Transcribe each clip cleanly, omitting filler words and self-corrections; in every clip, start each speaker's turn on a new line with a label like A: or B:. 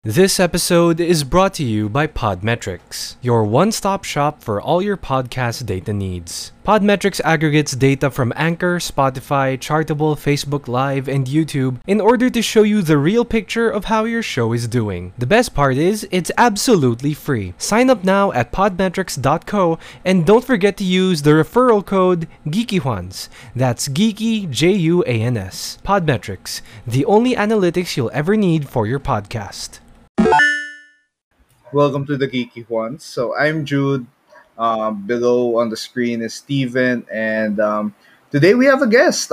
A: This episode is brought to you by Podmetrics, your one-stop shop for all your podcast data needs. Podmetrics aggregates data from Anchor, Spotify, Chartable, Facebook Live, and YouTube in order to show you the real picture of how your show is doing. The best part is, it's absolutely free. Sign up now at podmetrics.co and don't forget to use the referral code GeekyJuans. That's Geeky Juans. Podmetrics, the only analytics you'll ever need for your podcast.
B: Welcome to the Geeky Ones. So I'm Jude. Below on the screen is Steven, and today we have a guest,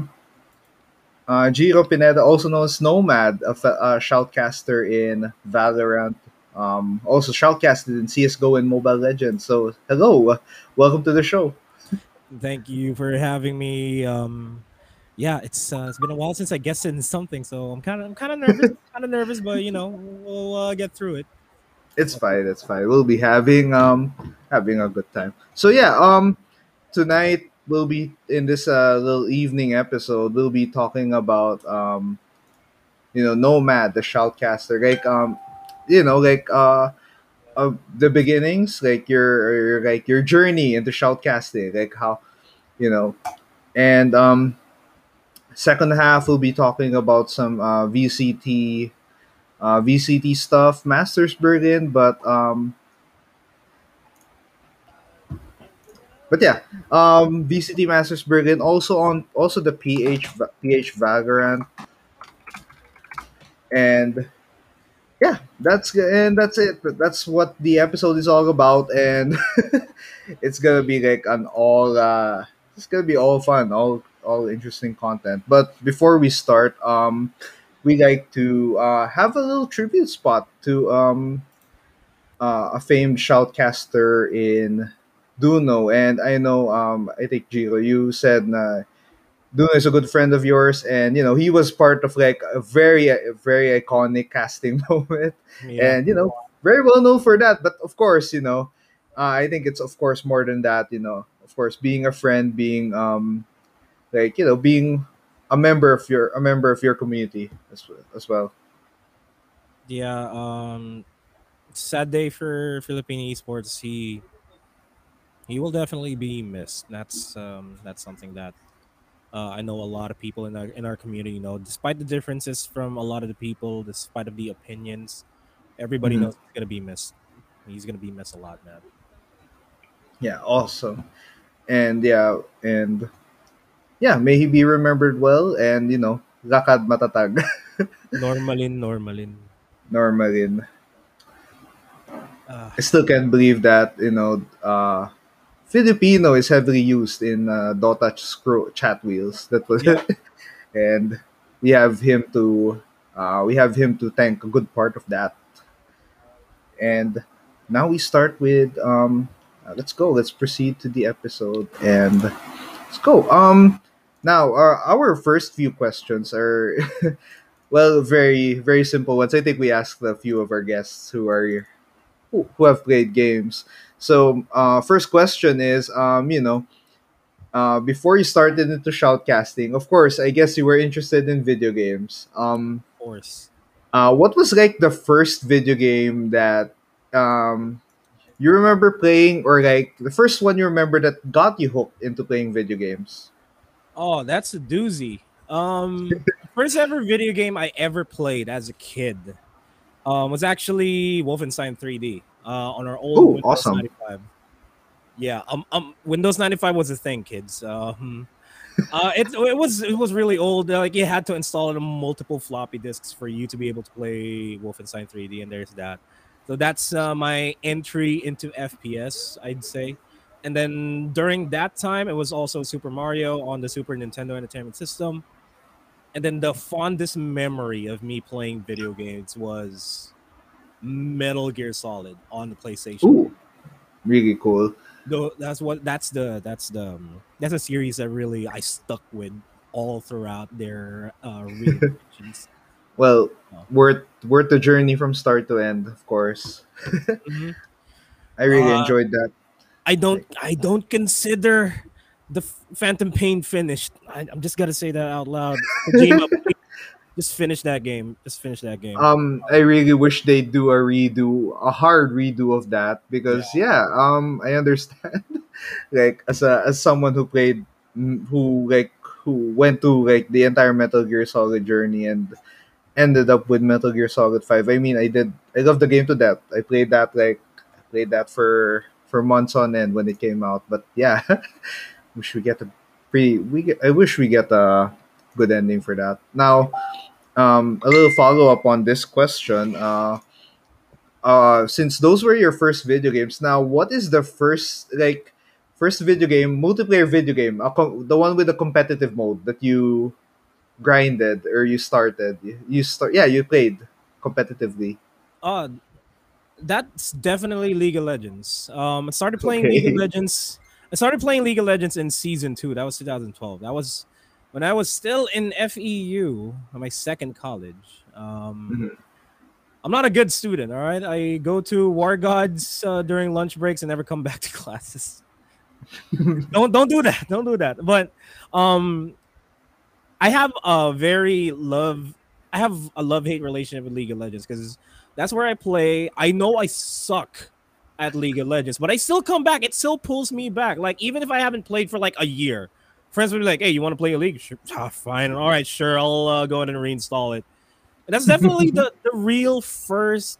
B: Giro Pineda, also known as Nomad, a shoutcaster in Valorant. Also shoutcasted in CS:GO and Mobile Legends. So hello, welcome to the show.
C: Thank you for having me. Yeah, it's been a while since I guessed in something, so I'm kind of nervous, but we'll get through it.
B: It's fine. It's fine. We'll be having a good time. So yeah, tonight we'll be in this little evening episode. We'll be talking about Nomad, the shoutcaster, the beginnings, like your journey into shoutcasting, like how you know, and second half we'll be talking about some VCT stuff, Masters Berlin, but yeah, VCT Masters Berlin, also the PH Valorant, and yeah, that's it. That's what the episode is all about, and it's gonna be like an all it's gonna be all fun, all interesting content. But before we start, we like to have a little tribute spot to a famed shoutcaster in Duno. And I know, I think Giro, you said Duno is a good friend of yours, and he was part of like a very iconic casting moment,
C: Yeah,
B: and very well known for that. But of course, I think it's of course more than that. Of course, being a friend, being being a member of your community as well.
C: yeah. Sad day for Philippine esports. He will definitely be missed. That's something that I know a lot of people in our community. Despite the differences from a lot of the people, despite of the opinions, everybody
B: Mhm.
C: knows he's gonna be missed. He's gonna be missed a lot, man.
B: Yeah, awesome. And may he be remembered well, and lakad matatag.
C: Normalin.
B: Normalin.
C: Uh,
B: I still can't believe that Filipino is heavily used in Dota chat wheels. That was
C: yeah,
B: and we have him to thank a good part of that. And now we start with let's go. Let's proceed to the episode, and let's go. Now our first few questions are well, very very simple ones. I think we asked a few of our guests who have played games. So first question is before you started into shoutcasting, of course, I guess you were interested in video games.
C: of course.
B: What was like the first video game that you remember playing, or like the first one you remember that got you hooked into playing video games?
C: Oh, that's a doozy. First ever video game I ever played as a kid was actually Wolfenstein 3D on our old
B: Oh,
C: Windows
B: awesome.
C: 95. Yeah, Windows 95 was a thing, kids. It was really old. Like you had to install it on multiple floppy disks for you to be able to play Wolfenstein 3D, and there's that. So that's my entry into FPS, I'd say. And then during that time, it was also Super Mario on the Super Nintendo Entertainment System. And then the fondest memory of me playing video games was Metal Gear Solid on the PlayStation.
B: Ooh, really cool.
C: Though that's a series that really I stuck with all throughout their reiterations.
B: Well,
C: Uh,
B: worth the journey from start to end, of course.
C: mhm.
B: I really
C: uh,
B: enjoyed that. Like,
C: I don't consider the Phantom Pain finished. I'm just gonna say that out loud. Kojima, Just finish that game. Just finish that game.
B: I really wish they do a hard redo of that
C: Yeah.
B: because yeah, I understand. Like as someone who played, who went through like the entire Metal Gear Solid journey and ended up with Metal Gear Solid 5. I mean, I love the game to death. I played that for months on end when it came out. But yeah, wish we get a I wish we get a good ending for that. Now, a little follow up on this question. Since those were your first video games, now what is the first video game, multiplayer video game, the one with the competitive mode that you grinded or you started? Yeah, you played competitively.
C: Uh, that's definitely League of Legends. I started playing League of
B: Okay.
C: Legends. I started playing League of Legends in season 2. That was 2012. That was when I was still in FEU, my second college.
B: Mhm.
C: I'm not a good student. All right, I go to War Gods during lunch breaks and never come back to classes. Don't do that. Don't do that. But um, I have a very love. I have a love hate relationship with League of Legends because that's where I play. I know I suck at League of Legends, but I still come back. It still pulls me back. Like even if I haven't played for like a year, friends will be like, "Hey, you want to play a league? Sure. Ah, fine. All right, sure. I'll go ahead and reinstall it." And that's definitely the real first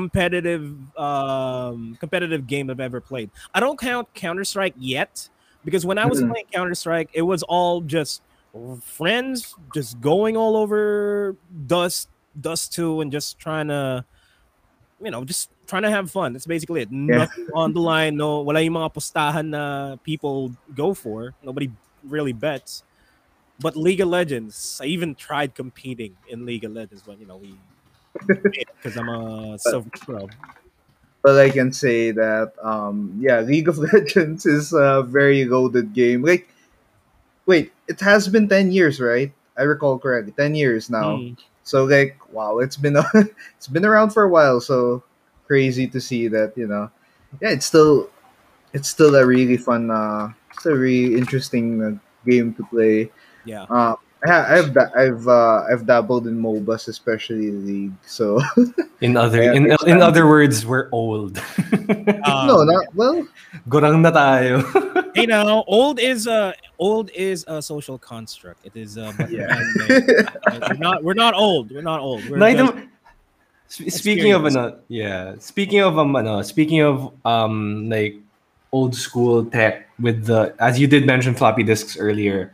C: competitive game I've ever played. I don't count Counter Strike yet because when I was
B: Mhm.
C: playing Counter Strike, it was all just friends just going all over Dust 2 and just trying to just trying to have fun. That's basically it.
B: Yeah.
C: Nothing on the line. No, wala yung mga pustahan na people go for. Nobody really bets. But League of Legends, I even tried competing in League of Legends, but we because I'm a
B: But,
C: silver pro.
B: but I can say that yeah, League of Legends is a very loaded game. Like wait, it has been 10 years, right? I recall correctly. 10 years now.
C: Mm,
B: So like wow, it's been it's been around for a while. So crazy to see that yeah, it's still a really fun, it's a really interesting game to play.
C: yeah.
B: I've dabbled in MOBAs, especially League. So I
A: In
B: understand.
A: other words, we're old.
B: No,
C: Yeah.
B: not well.
A: Gurang na tayo.
C: Hey now, old is a social construct. It is but
B: Yeah.
C: man-made. We're not old. We're not old. We're
A: Nakita
C: just
A: mo- speaking of
C: experienced.
A: yeah, speaking of like old school tech with the as you did mention floppy disks earlier.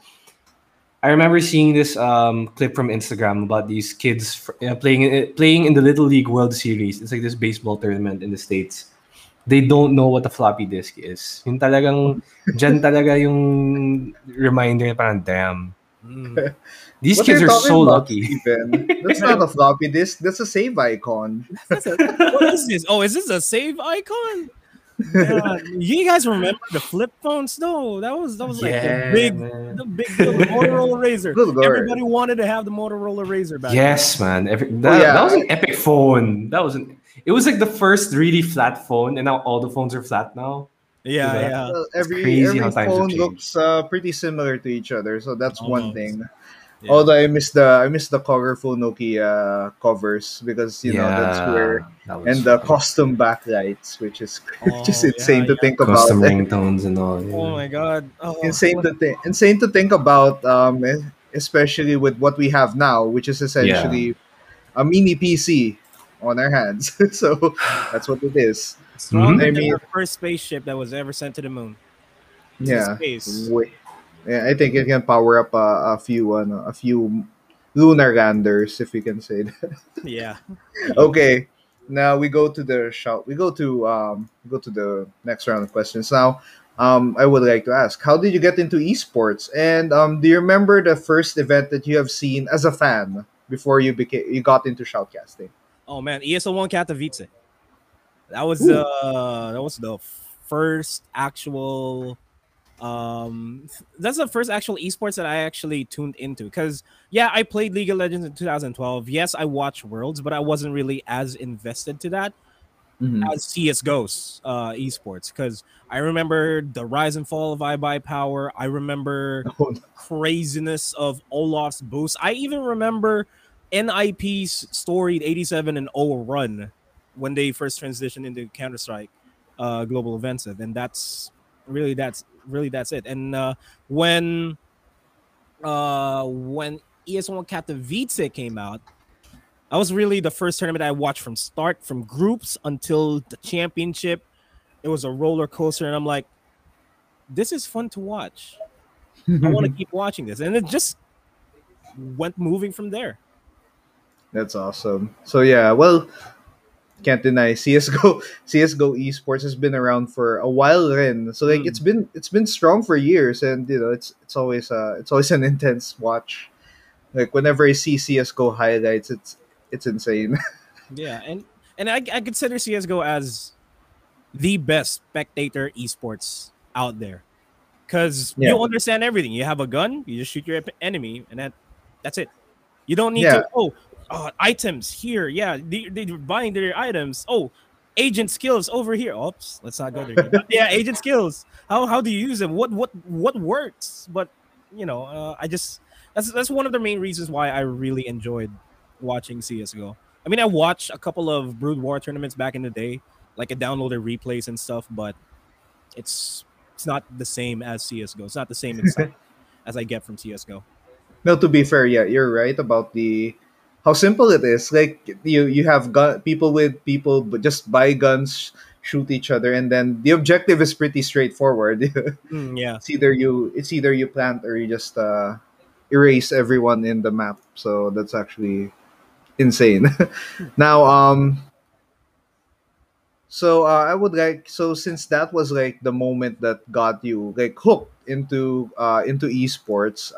A: I remember seeing this clip from Instagram about these kids playing in the Little League World Series. It's like this baseball tournament in the States. They don't know what a floppy disk is. Yung talagang, dyan talaga yung reminder na parang, damn.
C: Mm.
A: These
B: What
A: kids
B: you're
A: are
B: talking
A: so
B: about,
A: lucky.
B: Steven? That's not a floppy disk. That's a save icon.
C: What is this? Oh, is this a save icon? Man, you guys remember the flip phones though? That was like the
A: Yeah,
C: big
A: man.
C: the big deal, the Motorola Razor.
B: Good lord.
C: Everybody wanted to have the Motorola Razor back then.
A: Yes, man.
B: Oh
A: That
B: yeah.
A: was an epic phone. It was like the first really flat phone, and now all the phones are flat now.
C: Yeah,
A: Diba?
C: yeah.
B: Well,
A: It's
B: every
A: crazy how
B: every
A: times have
B: phone
A: changed.
B: looks pretty similar to each other, so that's one
C: Almost.
B: thing.
C: Yeah.
B: Although I miss the colorful Nokia covers because that's where,
A: Yeah, that was
B: and the
A: fun.
B: custom backlights, which is just
C: Oh yeah,
B: insane to
C: yeah.
B: think about.
A: Custom ringtones and all.
C: Oh
A: Yeah.
C: my god. Oh,
B: Insane to think about, especially with what we have now, which is
A: Yeah.
B: essentially a mini PC on our hands. So that's what it is.
C: stronger
B: I
A: Hmm.
C: than
B: mean,
C: our first spaceship that was ever sent to the moon, to the
B: yeah,
C: space.
B: yeah, I think it can power up a few lunar landers, if we can say that.
C: Yeah. Yeah.
B: Okay, now we go to the shout. We go to the next round of questions. Now, I would like to ask, how did you get into esports? And do you remember the first event that you have seen as a fan before you got into shoutcasting?
C: Oh man, ESL1 Katowice.
B: Ooh,
C: That was the first actual that's the first actual esports that I actually tuned into because yeah, I played League of Legends in 2012. Yes, I watched Worlds, but I wasn't really as invested to that
B: mhm.
C: as CS:GO's esports because I remember the rise and fall of iBuyPower. I remember
B: Oh,
C: craziness of Olaf's boost. I even remember NIP's storied 87 and 0 run when they first transitioned into Counter Strike Global Offensive, and that's it. And when ES1 Katowice came out, that was really the first tournament I watched from start, from groups until the championship. It was a roller coaster, and I'm like, this is fun to watch. I want to keep watching this, and it just went moving from there.
B: That's awesome. So yeah, well, can't deny CS:GO. CS:GO esports has been around for a while, rin. So like
C: Mm.
B: it's been strong for years, and you know it's always an intense watch. Like whenever I see CS:GO highlights, it's insane.
C: Yeah, and I consider CS:GO as the best spectator esports out there because
B: Yeah,
C: you understand everything. You have a gun, you just shoot your enemy, and that's it. You don't need
B: yeah,
C: to. Items here. Yeah, they're buying their items. Oh, agent skills over here. Oops, let's not go there. Yeah, agent skills. How do you use them? What works? But I just that's one of the main reasons why I really enjoyed watching CS:GO. I mean, I watched a couple of Brood War tournaments back in the day, like I downloaded replays and stuff, but it's it's not the same as CS:GO. It's not the same excitement as I get from CS:GO.
B: no, to be fair, yeah, you're right about the how simple it is. Like you have gun people with people, but just buy guns, shoot each other, and then the objective is pretty straightforward.
C: Yeah.
B: It's either you plant or you just erase everyone in the map. So that's actually insane. Now, so I would like so since that was like the moment that got you like hooked into esports.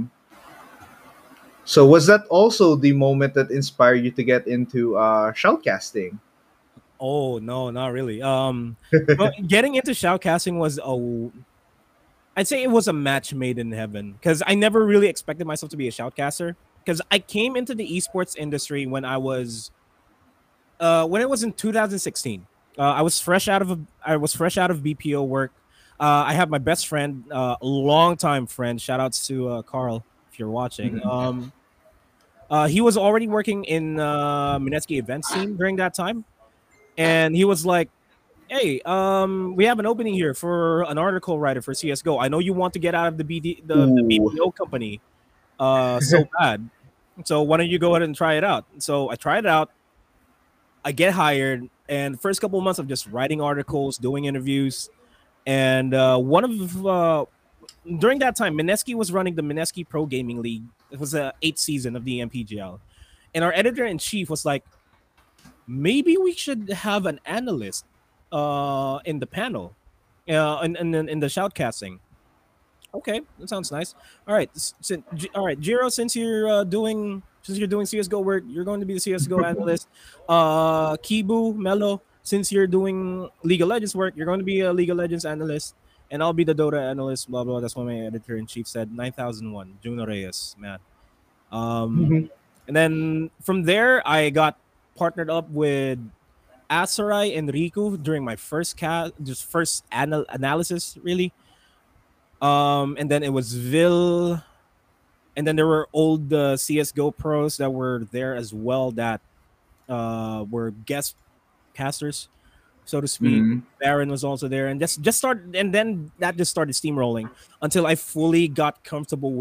B: So was that also the moment that inspired you to get into shoutcasting?
C: Oh no, not really. Well, getting into shoutcasting was I'd say it was a match made in heaven because I never really expected myself to be a shoutcaster because I came into the esports industry when it was in 2016. I was fresh out of BPO work. I have my best friend, a longtime friend. Shout outs to Carl if you're watching.
B: Mhm.
C: He was already working in Mineski events team during that time, and he was like, "Hey, we have an opening here for an article writer for CS:GO. I know you want to get out of the
B: Ooh.
C: BPO company, so bad. So why don't you go ahead and try it out?" So I tried it out. I get hired, and the first couple of months of just writing articles, doing interviews, and one of during that time, Mineski was running the Mineski Pro Gaming League. It was the eighth season of the MPGL, and our editor in chief was like, maybe we should have an analyst in the panel, in the shoutcasting. Okay, that sounds nice. All right, all right, Jiro, since you're doing CS:GO work, you're going to be the CS:GO analyst. Kibu, Mello, since you're doing League of Legends work, you're going to be a League of Legends analyst, and I'll be the Dota analyst. Blah blah. That's what my editor in chief said. 9001, Juno Reyes, man. Um,
B: Mhm.
C: and then from there, I got partnered up with Asarai and Riku during my just first analysis, really. And then it was Vil, and then there were old CS:GO pros that were there as well that were guest casters, so to speak.
B: Mhm.
C: Baron was also there, and just started, and then that just started steamrolling until I fully got comfortable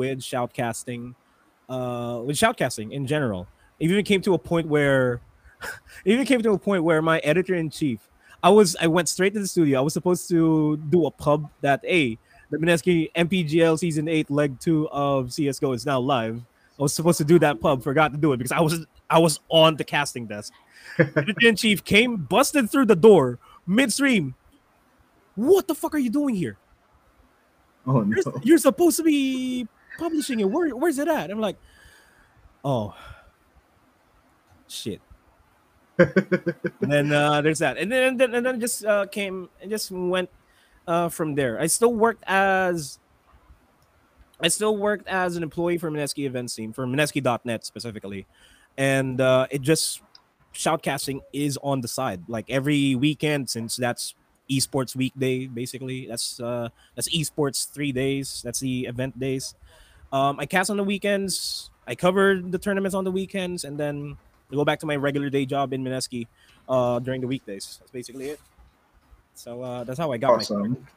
C: with shoutcasting in general. It even came to a point where it even came to a point where my editor in chief, I went straight to the studio. I was supposed to do a pub that the Mineski MPGL season 8 leg 2 of CS:GO is now live. I was supposed to do that pub, forgot to do it because I was on the casting desk. Editor in chief came, busted through the door midstream. What the fuck are you doing here?
B: Oh no.
C: You're supposed to be publishing it. Where's it at? I'm like, oh shit. And then there's that, and then it just came and just went from there. I still worked as an employee for Mineski Events team for Mineski.net specifically, and it just shoutcasting is on the side like every weekend since that's esports weekday basically. That's esports 3 days. That's the event days. I cast on the weekends. I cover the tournaments on the weekends, and then I go back to my regular day job in Mineski during the weekdays. That's basically it. So that's how I got my start.
B: Awesome.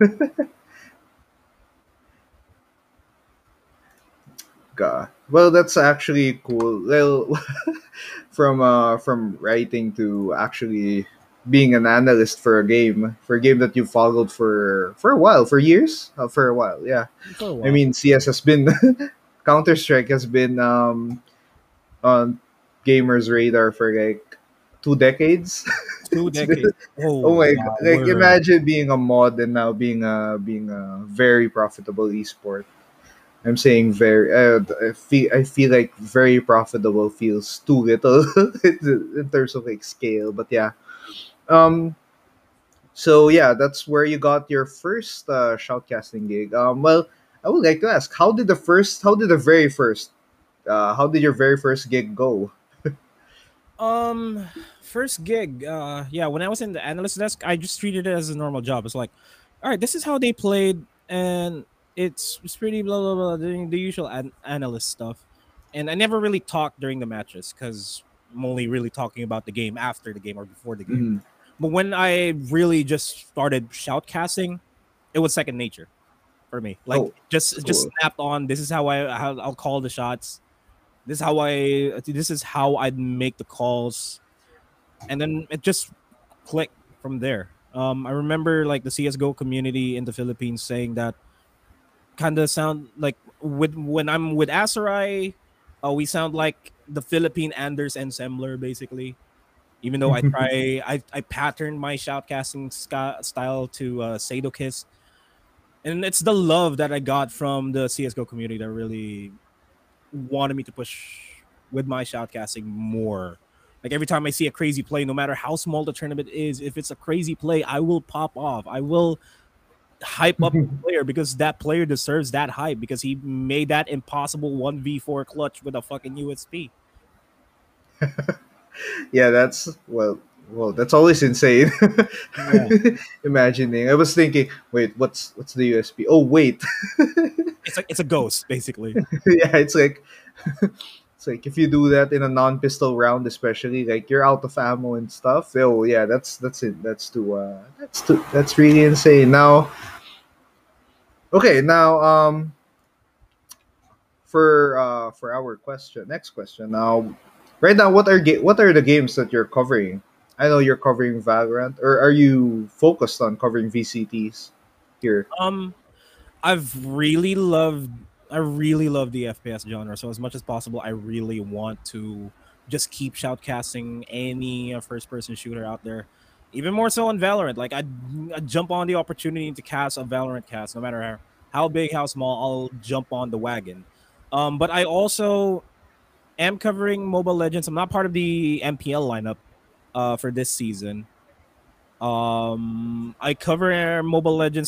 B: God. Well, that's actually cool. Well, from writing to actually being an analyst for a game that you followed for a while, for years, for a while. Yeah,
C: For a
B: I
C: while.
B: mean, CS has been Counter Strike has been on gamers' radar for like 2 decades.
C: Two
B: It's been,
C: decades. Oh
B: oh my god!
C: wow,
B: Like
C: word.
B: imagine being a mod and now being a very profitable esport. I'm saying very. I feel like very profitable feels too little in terms of like scale. But yeah. Um. So yeah, that's where you got your first shoutcasting gig. Well, I would like to ask, how did your very first gig go?
C: Um, first gig. Yeah, when I was in the analyst desk, I just treated it as a normal job. It's like, all right, this is how they played, and it's pretty blah blah blah, doing the usual analyst stuff. And I never really talked during the matches because I'm only really talking about the game after the game or before the game.
B: Mm-hmm.
C: But when I really just started shoutcasting, it was second nature for me. Like
B: Oh, it's
C: just
B: cool.
C: snapped on. This is how I'll call the shots. This is how I'd make the calls, and then it just clicked from there. I remember like the CS:GO community in the Philippines saying that kind of sound like with when I'm with Asarai, we sound like the Philippine Anders and Sembler basically. Even though I patterned my shoutcasting style to Sadokiss, and it's the love that I got from the CS:GO community that really wanted me to push with my shoutcasting more. Like every time I see a crazy play, no matter how small the tournament is, if it's a crazy play, I will pop off. I will hype up the player because that player deserves that hype because he made that impossible 1v4 clutch with a fucking USP.
B: Yeah, that's well, that's always insane.
C: Yeah.
B: Imagining, I was thinking, wait, what's the USB? Oh, wait,
C: It's a ghost, basically.
B: yeah, it's like if you do that in a non-pistol round, especially like you're out of ammo and stuff. Oh yeah, that's it. That's really insane. Now, okay, now for our next question. Now, right now, what are the games that you're covering? I know you're covering Valorant, or are you focused on covering VCTs here?
C: Um I've really loved I really love the FPS genre. So as much as possible, I really want to just keep shoutcasting any first person shooter out there. Even more so on Valorant. Like I'd jump on the opportunity to cast a Valorant cast, no matter how big, how small, I'll jump on the wagon. But I also am covering Mobile Legends. I'm not part of the MPL lineup for this season. I cover Mobile Legends.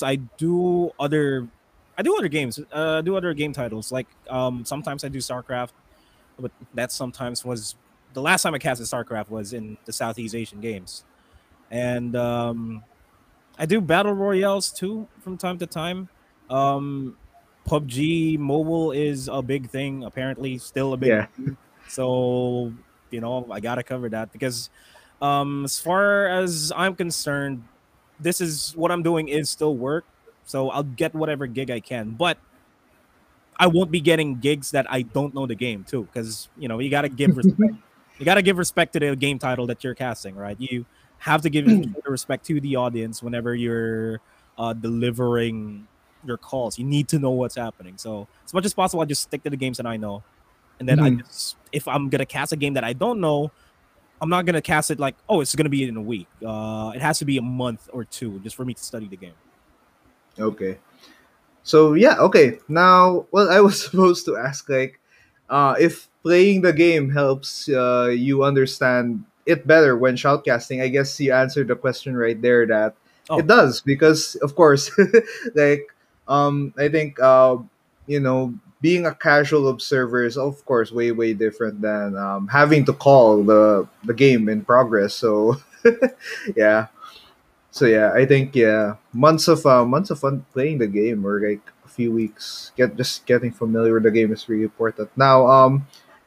C: I do other games. Do other game titles. Like sometimes I do StarCraft, but that sometimes was the last time I casted StarCraft was in the Southeast Asian Games, and I do battle royales too from time to time. Um, PUBG Mobile is a big thing. Apparently, still a big
B: Yeah.
C: thing. So I gotta cover that because as far as I'm concerned, this is what I'm doing is still work. So I'll get whatever gig I can, but I won't be getting gigs that I don't know the game too, because you gotta give respect. You gotta give respect to the game title that you're casting, right? You have to give the respect to the audience whenever you're delivering your calls. You need to know what's happening. So as much as possible, I just stick to the games that I know, and then
B: Mhm.
C: if I'm gonna cast a game that I don't know, I'm not gonna cast it like, oh, it's gonna be in a week. It has to be a month or two just for me to study the game.
B: Okay. So yeah, okay. Now, well, I was supposed to ask like, if playing the game helps you understand it better when shoutcasting. I guess you answered the question right there that it
C: Oh,
B: does because, of course, like, I think being a casual observer is of course way different than having to call the game in progress. So yeah, I think months of fun playing the game or like a few weeks getting familiar with the game is really important. Now,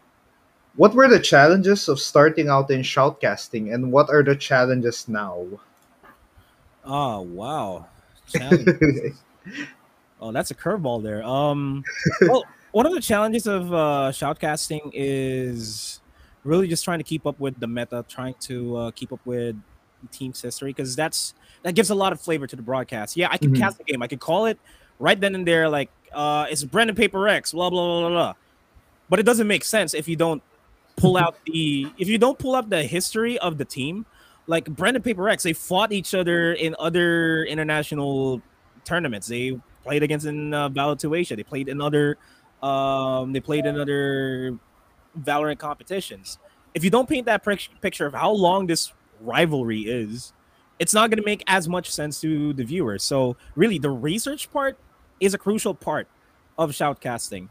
B: what were the challenges of starting out in shoutcasting, and what are the challenges now?
C: Oh wow, challenges. Oh, that's a curveball there. Well, one of the challenges of shoutcasting is really just trying to keep up with the meta, trying to keep up with the team's history, because that gives a lot of flavor to the broadcast. Yeah, I could
B: Mhm.
C: cast the game, I could call it right then and there, like it's Brendan Paper X, blah blah blah blah blah. But it doesn't make sense if you don't pull up the history of the team. Like Brendan Paper X, they fought each other in other international tournaments. They played against in Battle to Asia. They played in other Valorant competitions. If you don't paint that picture of how long this rivalry is, it's not going to make as much sense to the viewers. So really, the research part is a crucial part of shoutcasting.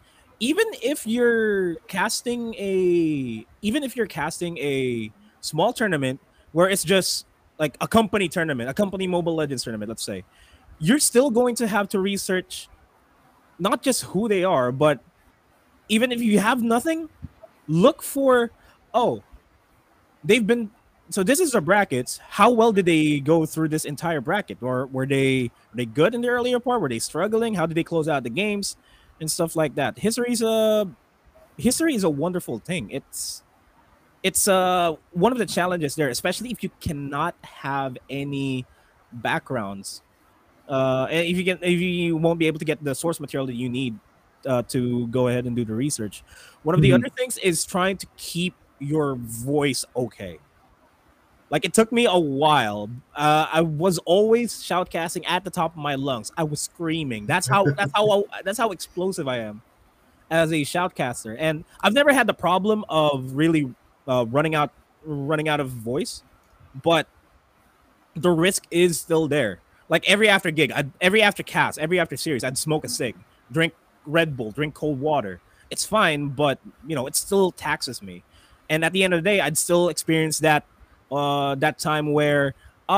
C: Even if you're casting a small tournament where it's just like a company tournament, a company Mobile Legends tournament, let's say, you're still going to have to research not just who they are, but even if you have nothing, look for, oh, they've been, so this is their brackets. How well did they go through this entire bracket? Or were they good in the earlier part? Were they struggling? How did they close out the games and stuff like that? History is a wonderful thing. It's one of the challenges there, especially if you cannot have any backgrounds. And if you won't be able to get the source material that you need to go ahead and do the research. One of the
B: Mhm.
C: other things is trying to keep your voice okay. Like it took me a while. I was always shoutcasting at the top of my lungs. I was screaming. That's how explosive I am as a shoutcaster. And I've never had the problem of really running out of voice, but the risk is still there. Like every after cast, every after series, I'd smoke a cig, drink Red Bull, drink cold water. It's fine, but it still taxes me. And at the end of the day, I'd still experience that time where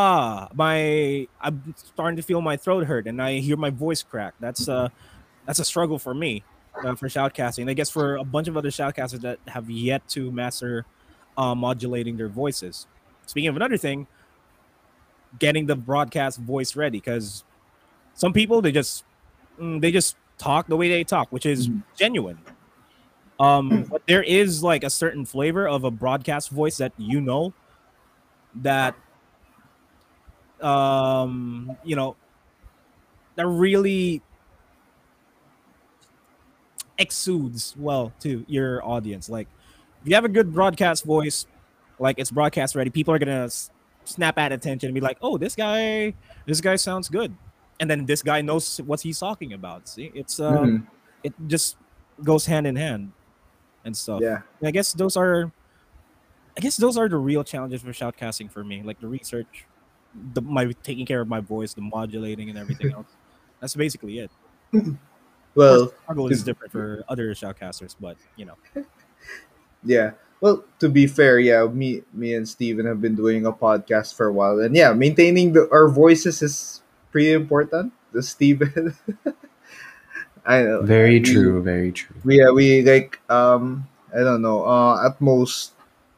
C: I'm starting to feel my throat hurt and I hear my voice crack. That's a struggle for me for shoutcasting. And I guess for a bunch of other shoutcasters that have yet to master modulating their voices. Speaking of another thing, getting the broadcast voice ready, because some people they just talk the way they talk, which is
B: Mhm.
C: genuine. But there is like a certain flavor of a broadcast voice that um you know that really exudes well to your audience. Like if you have a good broadcast voice, like it's broadcast ready, people are gonna snap at attention and be like, "Oh, this guy sounds good," and then this guy knows what he's talking about. See,
B: Mhm.
C: it just goes hand in hand and stuff.
B: Yeah.
C: And I guess those are the real challenges for shoutcasting for me, like the research, my taking care of my voice, the modulating, and everything else. That's basically it. Of course,
B: Well,
C: the struggle is
B: to,
C: different for other shoutcasters, but
B: yeah. Well, to be fair, yeah, me and Steven have been doing a podcast for a while, and yeah, maintaining our voices is pretty important. The Steven, I know
A: Very
B: we
A: true, very true.
B: we like I don't know. At most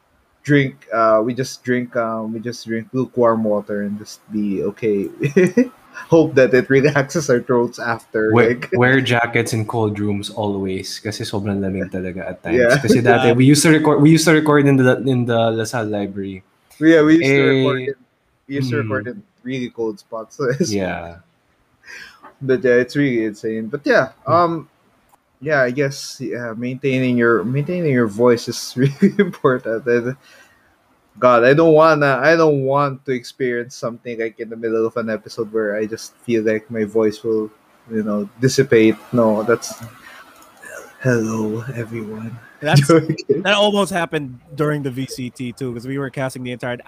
B: we just drink lukewarm water and just be okay. Hope that it relaxes our throats after, like,
A: Wear jackets in cold rooms always kasi sobrang lamig talaga at times.
B: yeah.
A: Kasi dati
C: uh,
A: we used to record in the LaSalle library.
B: Yeah,
A: Eh,
B: we used to record
A: mm,
B: in really cold spots. So
A: yeah.
B: but yeah, it's really insane. But yeah, yeah, I guess yeah, maintaining your voice is really important. And God, I don't want to experience something like in the middle of an episode where I just feel like my voice will, dissipate. No, that's hello everyone.
C: that's
B: Joking.
C: that almost happened during the VCT too, because we were casting the entire.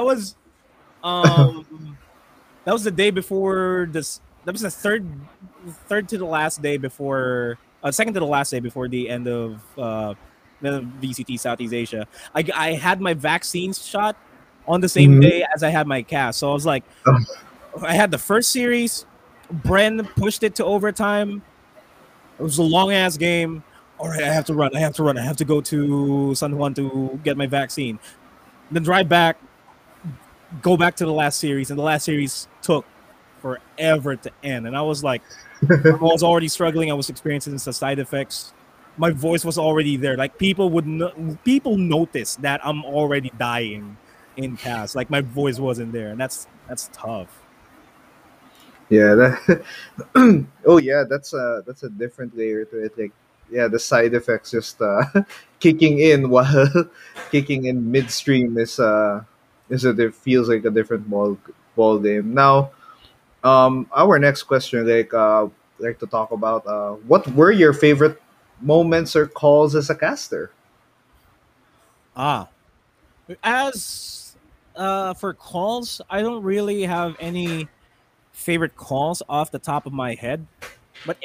C: Um that was the day before this. That was the third to the last day before, second to the last day before the end of the VCT Southeast Asia. I had my vaccine shot on the same
B: Mhm.
C: day as I had my cast, so I was like, I had the first series. Bren pushed it to overtime. It was a long ass game. all right, I have to run. I have to run. I have to go to San Juan to get my vaccine. Then drive back, go back to the last series, and the last series took forever to end. And I was like, I was already struggling. I was experiencing some side effects. My voice was already there. Like people noticed that I'm already dying in cast. Like my voice wasn't there, and that's tough.
B: Yeah, that, oh yeah, that's a different layer to it. Like, yeah, the side effects just kicking in while kicking in midstream is feels like a different ball game. Now, our next question, like to talk about what were your favorite moments or calls as a caster?
C: Ah, as for calls, I don't really have any favorite calls off the top of my head. But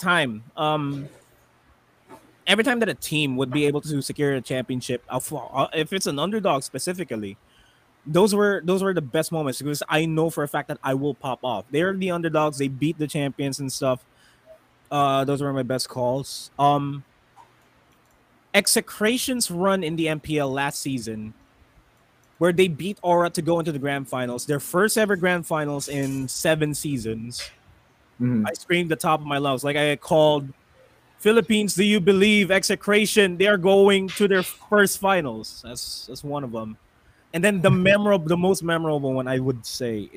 C: every time that a team would be able to secure a championship, if it's an underdog specifically, those were the best moments because I know for a fact that I will pop off. They're the underdogs. They beat the champions and stuff. Those were my best calls. Execration's run in the MPL last season, where they beat Aura to go into the grand finals, their first ever grand finals in 7 seasons.
B: Mhm.
C: I screamed the top of my lungs. Like I called Philippines, do you believe Execration? They are going to their first finals. That's one of them. And then the most memorable one I would say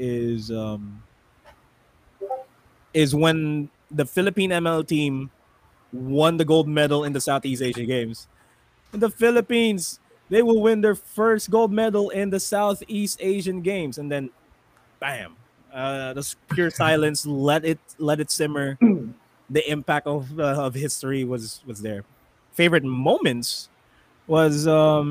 C: is when the Philippine ML team won the gold medal in the Southeast Asian Games. And the Philippines, they will win their first gold medal in the Southeast Asian Games, and then bam, the pure silence. Let it simmer. The impact of history was there. Favorite moments was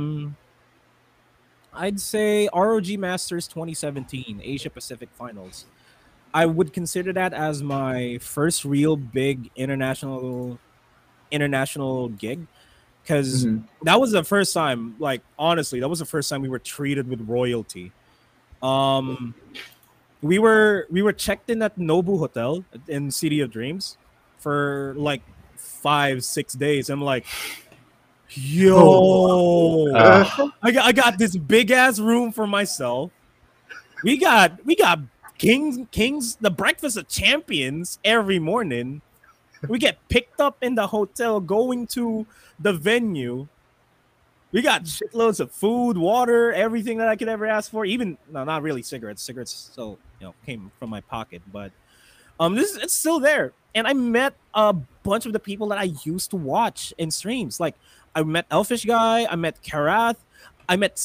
C: I'd say ROG Masters 2017 Asia Pacific Finals. I would consider that as my first real big international gig because
B: Mhm.
C: that was the first time. Like honestly, that was the first time we were treated with royalty. Um, we were checked in at Nobu Hotel in City of Dreams for like 5-6 days. I'm like,
B: Oh
C: yo,
B: wow.
A: Uh,
C: I got this big ass room for myself. We got Kings the breakfast of champions every morning. We get picked up in the hotel going to the venue. We got shitloads of food, water, everything that I could ever ask for. Even no, not really cigarettes. Cigarettes still, came from my pocket, but this it's still there. And I met a bunch of the people that I used to watch in streams. Like I met Elfish Guy, I met Karath, I met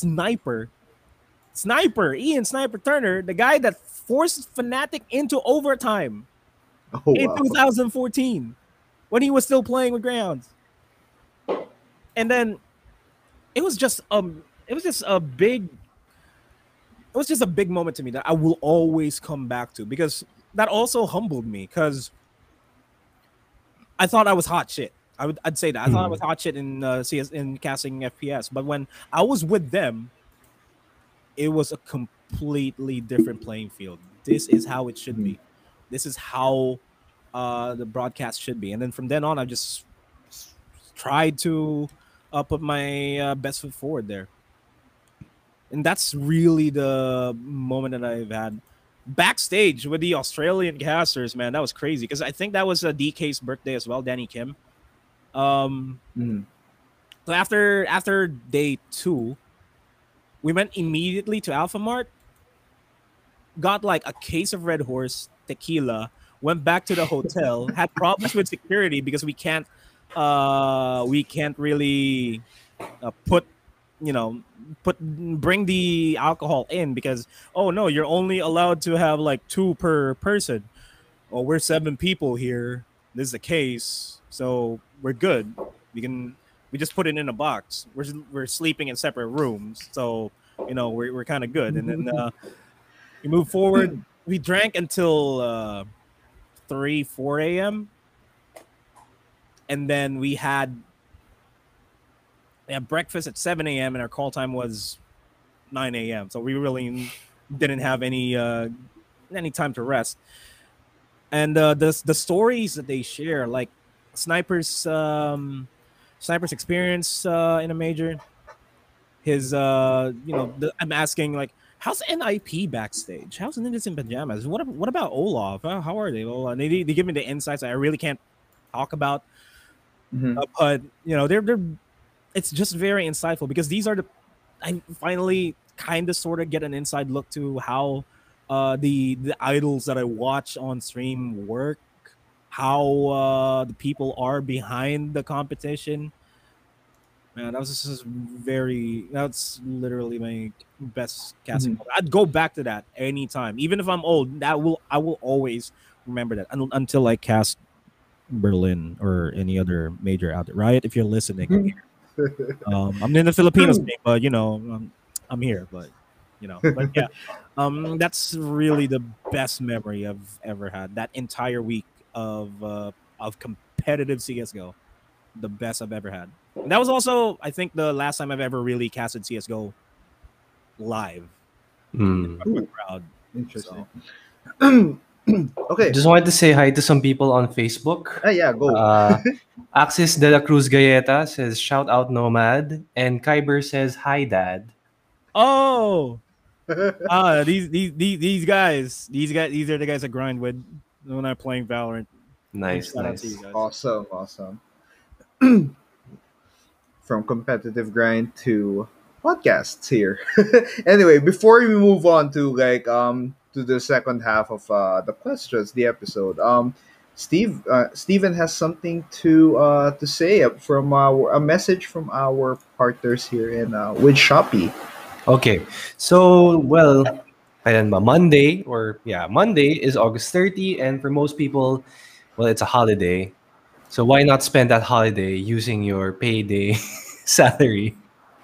C: Ian Sniper Turner, the guy that forced Fnatic into overtime
B: Oh
C: in
B: wow.
C: 2014 when he was still playing with Grounds. And then it was just a big moment to me that I will always come back to because that also humbled me because I thought I was hot shit. I'd say that I thought I was
A: mhm.
C: hot shit in CS in casting FPS, but when I was with them, it was a completely different playing field. This is how it should
B: Mhm.
C: be. This is how the broadcast should be. And then from then on, I just tried to put my best foot forward there. And that's really the moment that I've had backstage with the Australian casters. Man, that was crazy because I think that was DK's birthday as well, Danny Kim. Um,
B: Mhm.
C: so after day 2, we went immediately to Alpha Mart, got like a case of Red Horse tequila, went back to the hotel, had problems with security because we can't really put you know bring the alcohol in because oh no, you're only allowed to have like 2 per person. Oh, we're 7 people here. This is the case, so we're good. We just put it in a box. We're sleeping in separate rooms, so we're kind of good. And then we move forward. We drank until 3-4 a.m. and then we had breakfast at 7 a.m. and our call time was 9 a.m. So we really didn't have any time to rest. And the stories that they share, like snipers, Sniper's experience in a major. His I'm asking like, how's NIP backstage? How's Ninjas in Pajamas? What about Olaf? How are they? Well, they give me the insights I really can't talk about,
B: Mhm.
C: but they're it's just very insightful because these are the I finally kind of sort of get an inside look to how the idols that I watch on stream work, how the people are behind the competition. Man, that was just very. That's literally my best casting
B: Mhm.
C: moment. I'd go back to that anytime, even if I'm old. I will always remember that until I cast Berlin or any other major out there. Riot, if you're listening, I'm here. I'm in the Filipinos thing, but I'm here. But yeah, that's really the best memory I've ever had. That entire week of competitive CS:GO, the best I've ever had. And that was also, I think, the last time I've ever really casted CS:GO live in
A: Hmm.
C: front of a
B: Ooh,
C: crowd.
B: interesting.
C: So
B: Okay.
A: Just wanted to say hi to some people on Facebook.
B: Yeah, go.
A: Uh, Axis de la Cruz Galleta says, shout out Nomad. And Kyber says, hi, Dad.
C: oh these are the guys I grind with when I'm playing Valorant. Big
A: Nice,
C: shout out to you
A: nice.
C: guys.
B: Awesome, awesome. From competitive grind to podcasts here. Anyway, before we move on to to the second half of the questions, the episode, Steven has something to say from a message from our partners here in with Shopee.
A: Okay, so, well, ayan ba, Monday, Monday is August 30, and for most people, well, it's a holiday. So why not spend that holiday using your payday salary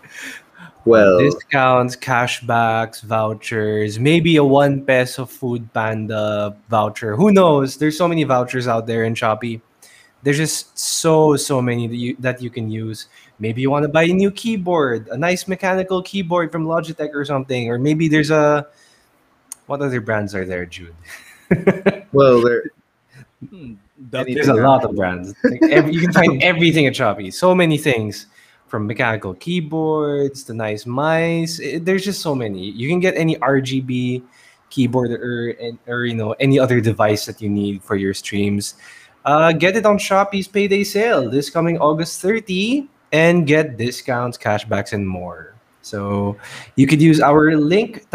A: on
B: Well,
A: discounts, cashbacks, vouchers, maybe a 1 peso Food Panda voucher. Who knows? There's so many vouchers out there in Shopee. There's just so many that you can use. Maybe you want to buy a new keyboard, a nice mechanical keyboard from Logitech or something, or maybe there's a what other brands are there, Jude?
B: well, there
C: Duct
A: There's
C: tape.
A: a
B: anything.
A: lot of brands. Like you can find everything at Shopee. So many things, from mechanical keyboards to nice mice. There's just so many. You can get any RGB keyboard or any other device that you need for your streams. Get it on Shopee's payday sale this coming August 30 and get discounts, cashbacks, and more. So you could use our link,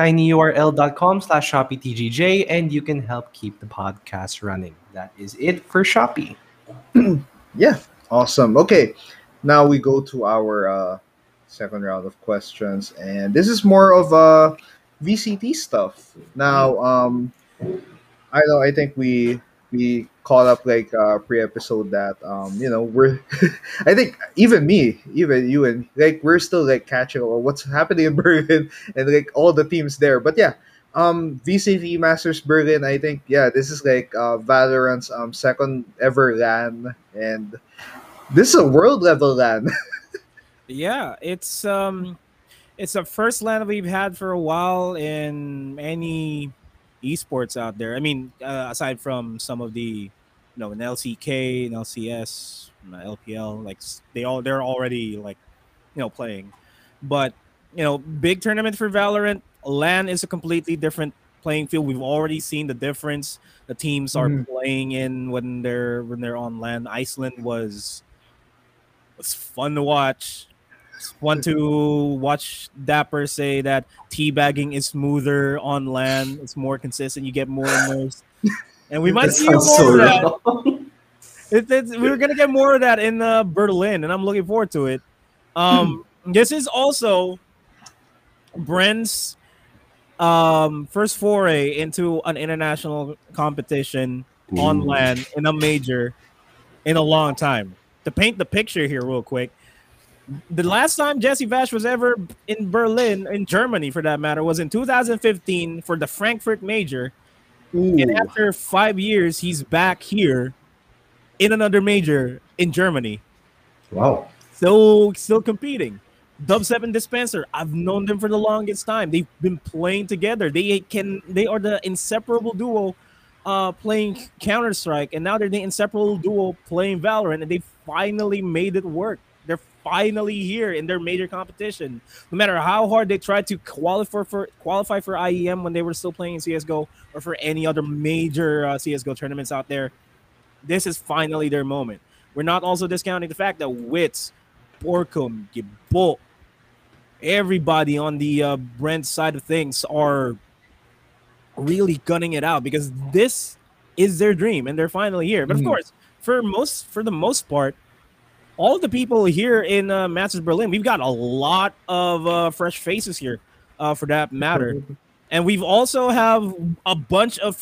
A: tinyurl.com/ShopeeTGJ, and you can help keep the podcast running. That is it for Shopee.
B: Yeah, awesome. Okay, now we go to our second round of questions, and this is more of VCT stuff. Now, I know. I think we caught up pre-episode that we're. I think even me, even you, and we're still catching up on what's happening in Berlin and all the teams there. But yeah, VCT Masters Berlin. I think this is Valorant's second ever LAN, and this is a world level LAN.
C: Yeah, it's the first LAN we've had for a while in any esports out there. I mean, aside from some of the, an LCK, an LCS, LPL, they're already playing, but big tournament for Valorant. LAN is a completely different playing field. We've already seen the difference the teams are
B: Mhm.
C: playing in when they're on LAN. Iceland was fun to watch. It's fun to watch Dapper say that teabagging is smoother on land. It's more consistent. You get more immersed. And we might
A: That
C: see
A: sounds
C: more
A: so
C: of that.
A: wrong.
C: We're going to get more of that in Berlin, and I'm looking forward to it. This is also Bren's first foray into an international competition on
A: Ooh.
C: land in a major in a long time. To paint the picture here, real quick, the last time Jesse Vash was ever in Berlin, in Germany for that matter, was in 2015 for the Frankfurt Major. And
B: Ooh,
C: after 5 years, he's back here in another major in Germany.
A: Wow.
C: Still competing. Dub7 Dispenser, I've known them for the longest time. They've been playing together. They are the inseparable duo playing Counter-Strike, and now they're the inseparable duo playing Valorant, and they finally made it work. They're finally here in their major competition. No matter how hard they tried to qualify for IEM when they were still playing in CS:GO or for any other major CS:GO tournaments out there, this is finally their moment. We're not also discounting the fact that Wits, Borkum, Gibbo, everybody on the Brent side of things are really gunning it out because this is their dream and they're finally here. But of
B: Mhm.
C: course, for the most part, all the people here in Masters Berlin, we've got a lot of fresh faces here, for that matter, and we've also have a bunch of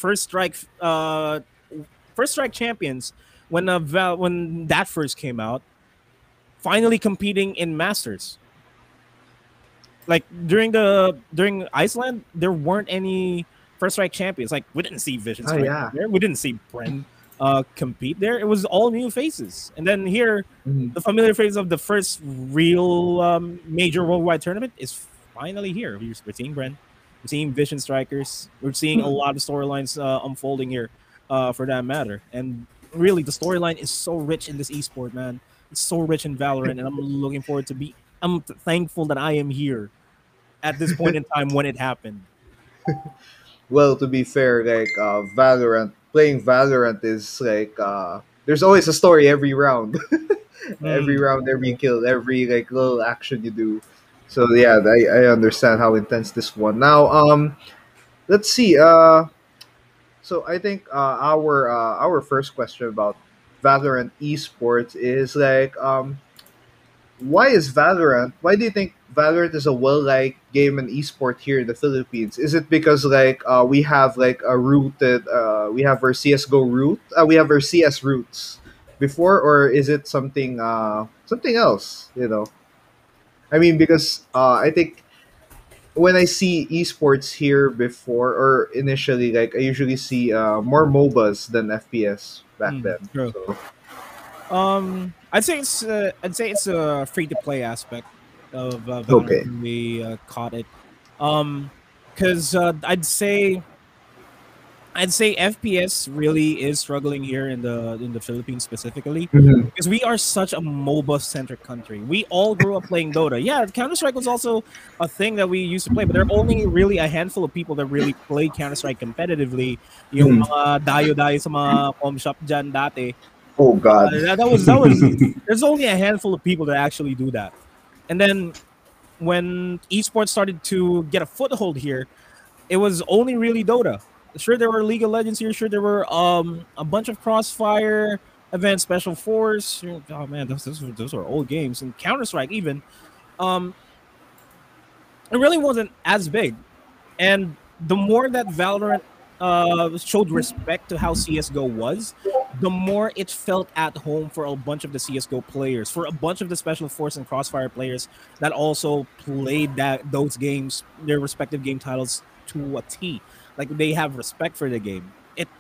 C: first strike champions when when that first came out, finally competing in Masters. Like during Iceland, there weren't any first strike champions. Like we didn't see Vision
B: Oh
C: Strike
B: yeah.
C: there. We didn't see Brent compete there. It was all new faces. And then here,
B: Mhm.
C: the familiar face of the first real major worldwide tournament is finally here. We're seeing Brent. We're seeing Vision Strikers. We're seeing a lot of storylines unfolding here, for that matter. And really, the storyline is so rich in this esport, man. It's so rich in Valorant, and I'm looking forward to be. I'm thankful that I am here at this point in time when it happened.
B: Well, to be fair, like Valorant, playing Valorant is like there's always a story every round. Every
C: Mm.
B: round, every kill, every like little action you do. So yeah, I understand how intense this one. Now, let's see. So I think our first question about Valorant esports is like why is Valorant? Why do you think Valorant is a well-liked game and esport here in the Philippines? Is it because like we have like a rooted we have our CS:GO root, we have our CS roots before, or is it something else? You know, I mean, because I think when I see esports here before or initially, like I usually see more MOBAs than FPS back
C: Mm,
B: then.
C: true.
B: So
C: I'd say it's a free to play aspect of Valorant
B: okay.
C: when we caught it. Um, because I'd say FPS really is struggling here in the Philippines specifically
B: Mhm.
C: because we are such a MOBA centric country. We all grew up playing Dota. Yeah, Counter Strike was also a thing that we used to play, but there are only really a handful of people that really play Counter Strike competitively. Yung
B: Mhm.
C: mga dayo-dayo sa mga com shop dyan dati.
B: Oh God.
C: That was. There's only a handful of people that actually do that. And then when esports started to get a foothold here, it was only really Dota. Sure, there were League of Legends here. Sure, there were a bunch of Crossfire, Advanced Special Force. Oh man, those are old games, and Counter Strike even. Um, it really wasn't as big. And the more that Valorant showed respect to how CS:GO was, the more it felt at home for a bunch of the CS:GO players, for a bunch of the Special Force and Crossfire players that also played those games, their respective game titles to a T. Like they have respect for the game.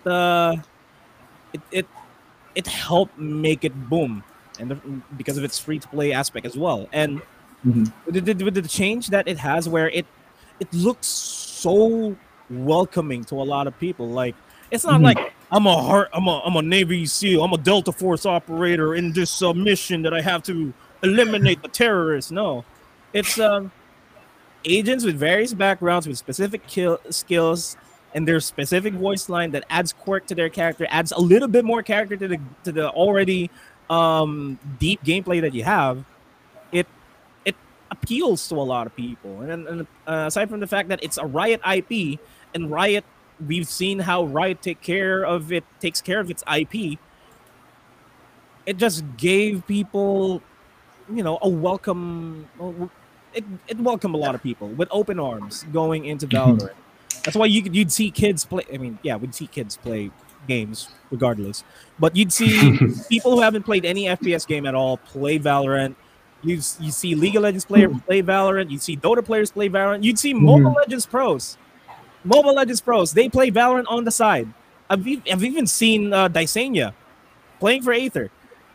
C: It it it helped make it boom, and because of its free to play aspect as well. And
B: Mhm.
C: with the change that it has, where it looks so welcoming to a lot of people. Like it's not like
B: Mhm.
C: I'm a Navy SEAL, I'm a Delta Force operator in this mission that I have to eliminate the terrorists. No, it's agents with various backgrounds with specific skills and their specific voice line that adds quirk to their character, adds a little bit more character to the already deep gameplay that you have. It it appeals to a lot of people. And aside from the fact that it's a Riot IP, and Riot, we've seen how Riot takes care of its IP. It just gave people, a welcome. It welcomed a lot of people with open arms going into
B: Mhm.
C: Valorant. That's why you'd see kids play. I mean, yeah, we'd see kids play games regardless, but you'd see people who haven't played any FPS game at all play Valorant. You see League of Legends players play Valorant. You see Dota players play Valorant. You'd see
B: Mhm.
C: Mobile Legends pros. They play Valorant on the side. I've even seen Dysenia playing for Aether.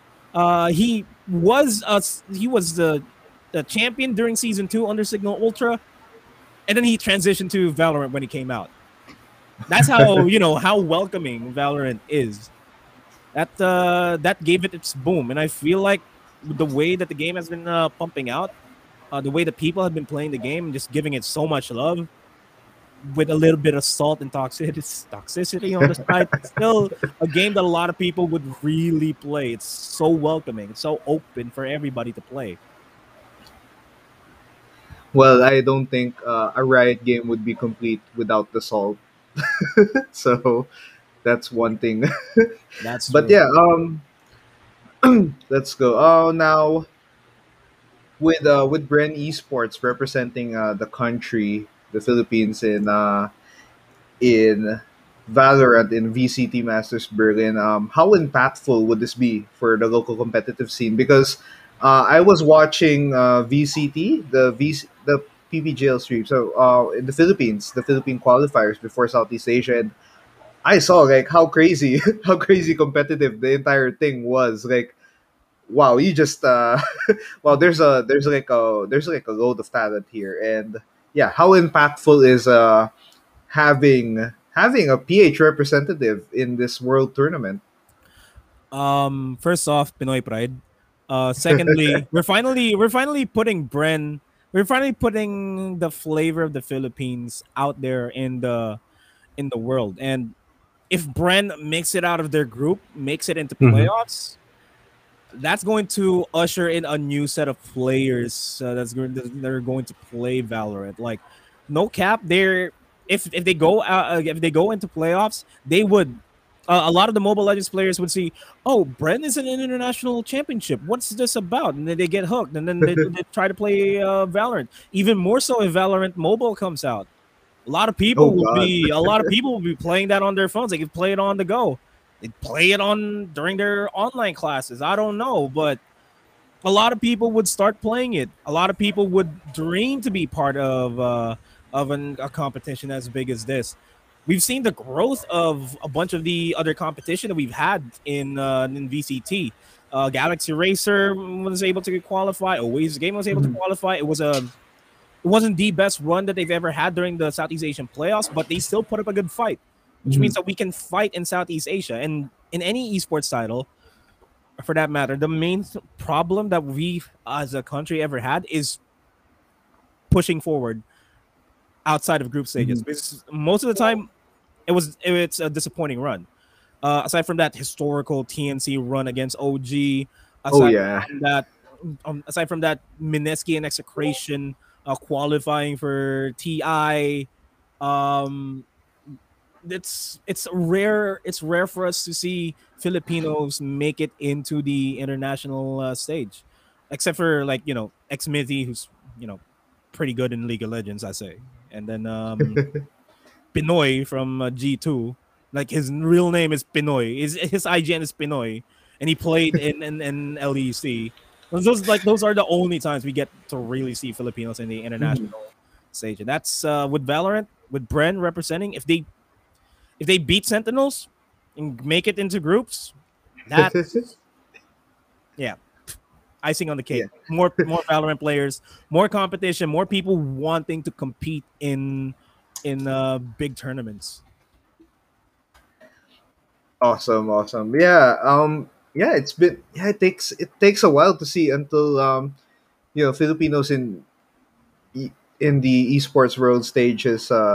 C: He was the champion during season 2 under Signal Ultra, and then he transitioned to Valorant when he came out. That's how how welcoming Valorant is. That gave it its boom, and I feel like the way that the game has been pumping out, the way that people have been playing the game and just giving it so much love with a little bit of salt and toxicity on the side. It's still a game that a lot of people would really play. It's so welcoming. It's so open for everybody to play.
B: Well, I don't think a Riot game would be complete without the salt. So that's one thing.
C: That's
B: But
C: true.
B: yeah, let's go. Oh, now with Bren Esports representing the country, the Philippines in Valorant in VCT Masters Berlin. How impactful would this be for the local competitive scene? Because I was watching VCT, the PPGL stream. So in the Philippines, the Philippine qualifiers before Southeast Asia, and I saw like how crazy, how crazy competitive the entire thing was. Like, wow, you just wow, there's like a load of talent here, and yeah, how impactful is having a PH representative in this world tournament.
C: First off, Pinoy pride. Secondly, we're finally putting Bren. We're finally putting the flavor of the Philippines out there in the world. And if Bren makes it out of their group, makes it into
A: Mhm.
C: playoffs, that's going to usher in a new set of players that are going to play Valorant. Like, no cap, they're if they go into playoffs, they would. A lot of the Mobile Legends players would see, oh, Brent is in an international championship. What's this about? And then they get hooked, and then they try to play Valorant. Even more so if Valorant Mobile comes out.
B: Oh God.
C: A lot of people will be playing that on their phones. They can play it on the go. They play it on during their online classes. I don't know, but a lot of people would start playing it. A lot of people would dream to be part of a competition as big as this. We've seen the growth of a bunch of the other competition that we've had in VCT. Galaxy Racer was able to qualify. Always Game was able to
B: Mhm.
C: qualify. It wasn't the best run that they've ever had during the Southeast Asian playoffs, but they still put up a good fight, which means
B: Mhm.
C: that we can fight in Southeast Asia. And in any esports title, for that matter, the main problem that we as a country ever had is pushing forward outside of group stages.
B: Mhm.
C: Because most of the time, it's a disappointing run. Aside from that historical TNC run against OG,
B: Oh
C: aside
B: yeah.
C: from that, aside from that Mineski and Execration qualifying for TI, um, it's rare for us to see Filipinos make it into the international stage, except for like Xmithy, who's you know pretty good in League of Legends, I say, and then Pinoy from G2. Like his real name is Pinoy. His IGN is Pinoy, and he played in LEC. Those are the only times we get to really see Filipinos in the
B: Mhm.
C: international stage, and that's with Valorant with Bren representing. If they beat Sentinels and make it into groups, that's yeah, icing on the cake.
B: Yeah.
C: More Valorant players, more competition, more people wanting to compete in big tournaments.
B: Awesome, awesome. Yeah. Yeah, it takes a while to see until Filipinos e- in the esports world stage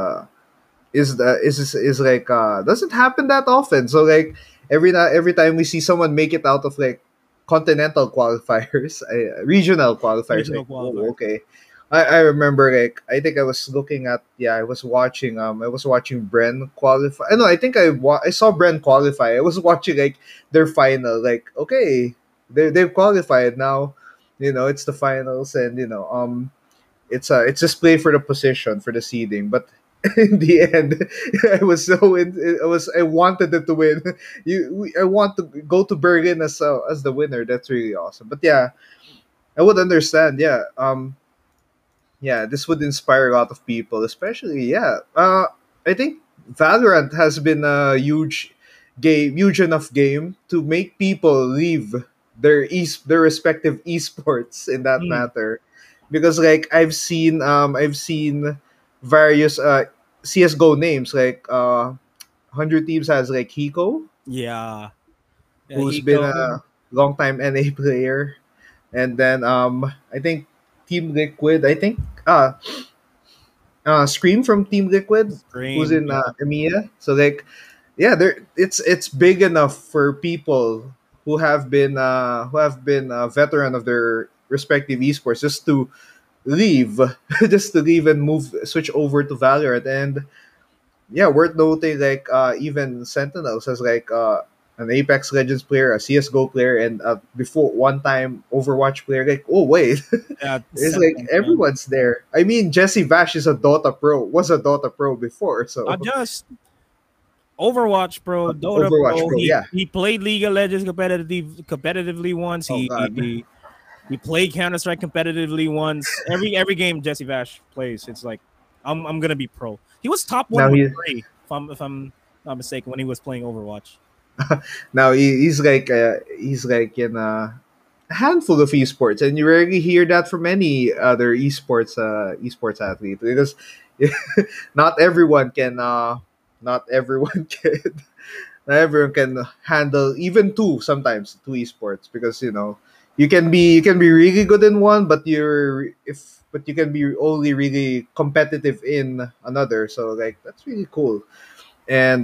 B: is like doesn't happen that often. So like every time we see someone make it out of like continental qualifiers, regional qualifiers,
C: Regional
B: like whoa,
C: qualifiers.
B: okay. I remember like I think I was looking at I was watching Bren qualify. I know I think I saw Bren qualify. I was watching like their final. Like okay, they've qualified now. It's the finals, and it's just play for the position for the seeding, but in the end, I wanted them to win. I want to go to Berlin as the winner. That's really awesome. But yeah, I would understand. Yeah, yeah, this would inspire a lot of people, especially yeah. I think Valorant has been a huge enough game to make people leave their respective esports in that
C: Mm,
B: matter, because like I've seen various CS:GO names like 100 Teams has like Hiko,
C: yeah.
B: who's been
C: Hiko.
B: a long time NA player. and then I think Team Liquid. I think Scream from Team Liquid, who's
C: Scream.
B: in
C: Yeah.
B: EMEA. So like, yeah, there it's big enough for people who have been a veteran of their respective esports just to leave, just to leave and move switch over to Valorant. And yeah, worth noting, like even Sentinels has like an Apex Legends player, a CS:GO player, and before one time Overwatch player. Like, oh wait,
C: Yeah.
B: it's like
C: Sentinels, man.
B: everyone's there. I mean, Jesse Vash is a Dota pro, was a Dota pro before, so
C: Not just Overwatch Pro, Dota
B: Overwatch
C: Pro.
B: pro,
C: He
B: yeah.
C: he played League of Legends competitively once.
B: Oh
C: He
B: god,
C: he he played Counter Strike competitively once. Every game Jesse Vash plays, it's like I'm gonna be pro. He was top
B: now
C: one with
B: he
C: three, if I'm not mistaken, when he was playing Overwatch.
B: now he's like in a handful of esports, and you rarely hear that from any other esports athlete because not everyone can not everyone can not everyone can handle even two esports, because you can be really good in one, but you can be only really competitive in another. So like that's really cool. And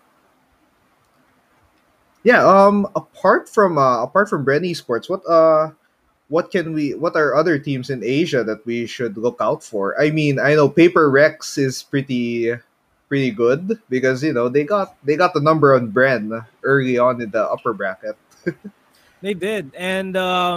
B: yeah, apart from Bren Esports, what are other teams in Asia that we should look out for? I mean, I know Paper Rex is pretty good because they got the number on Bren early on in the upper bracket.
C: They did, and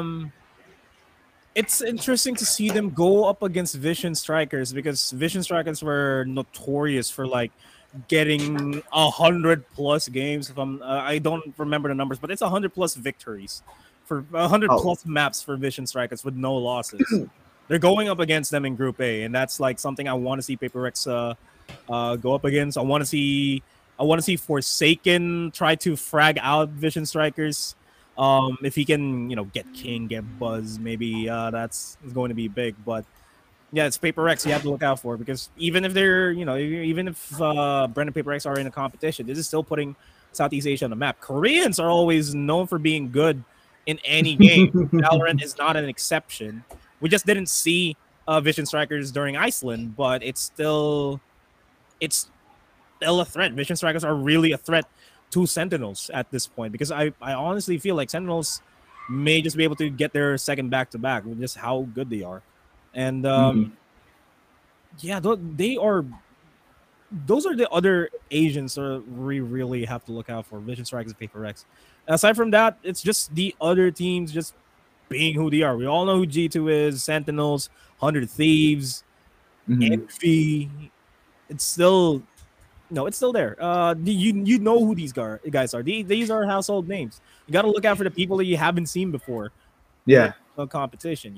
C: it's interesting to see them go up against Vision Strikers because Vision Strikers were notorious for like getting 100 plus games. If I don't remember the numbers, but it's 100 plus victories for 100
B: Oh,
C: plus maps for Vision Strikers with no losses. They're going up against them in Group A, and that's like something I want to see Paper Rex go up against. I want to see Forsaken try to frag out Vision Strikers. If he can, get King, get Buzz, maybe that's going to be big. But yeah, it's Paper Rex you have to look out for because even if even if Brendan Paper Rex are in a competition, this is still putting Southeast Asia on the map. Koreans are always known for being good in any game. Valorant is not an exception. We just didn't see Vision Strikers during Iceland, but it's still a threat. Vision Strikers are really a threat to Sentinels at this point because I honestly feel like Sentinels may just be able to get their second back to back with just how good they are. And
B: mhm.
C: yeah, they are. Those are the other Asians that we really have to look out for. Vision Strikers and Paper X. Aside from that, it's just the other teams just being who they are. We all know who G2 is, Sentinels, 100 Thieves,
B: Mhm.
C: Envy. It's still No, it's still there. You know who these guys are. These are household names. You got to look out for the people that you haven't seen before in
B: Yeah.
C: a competition.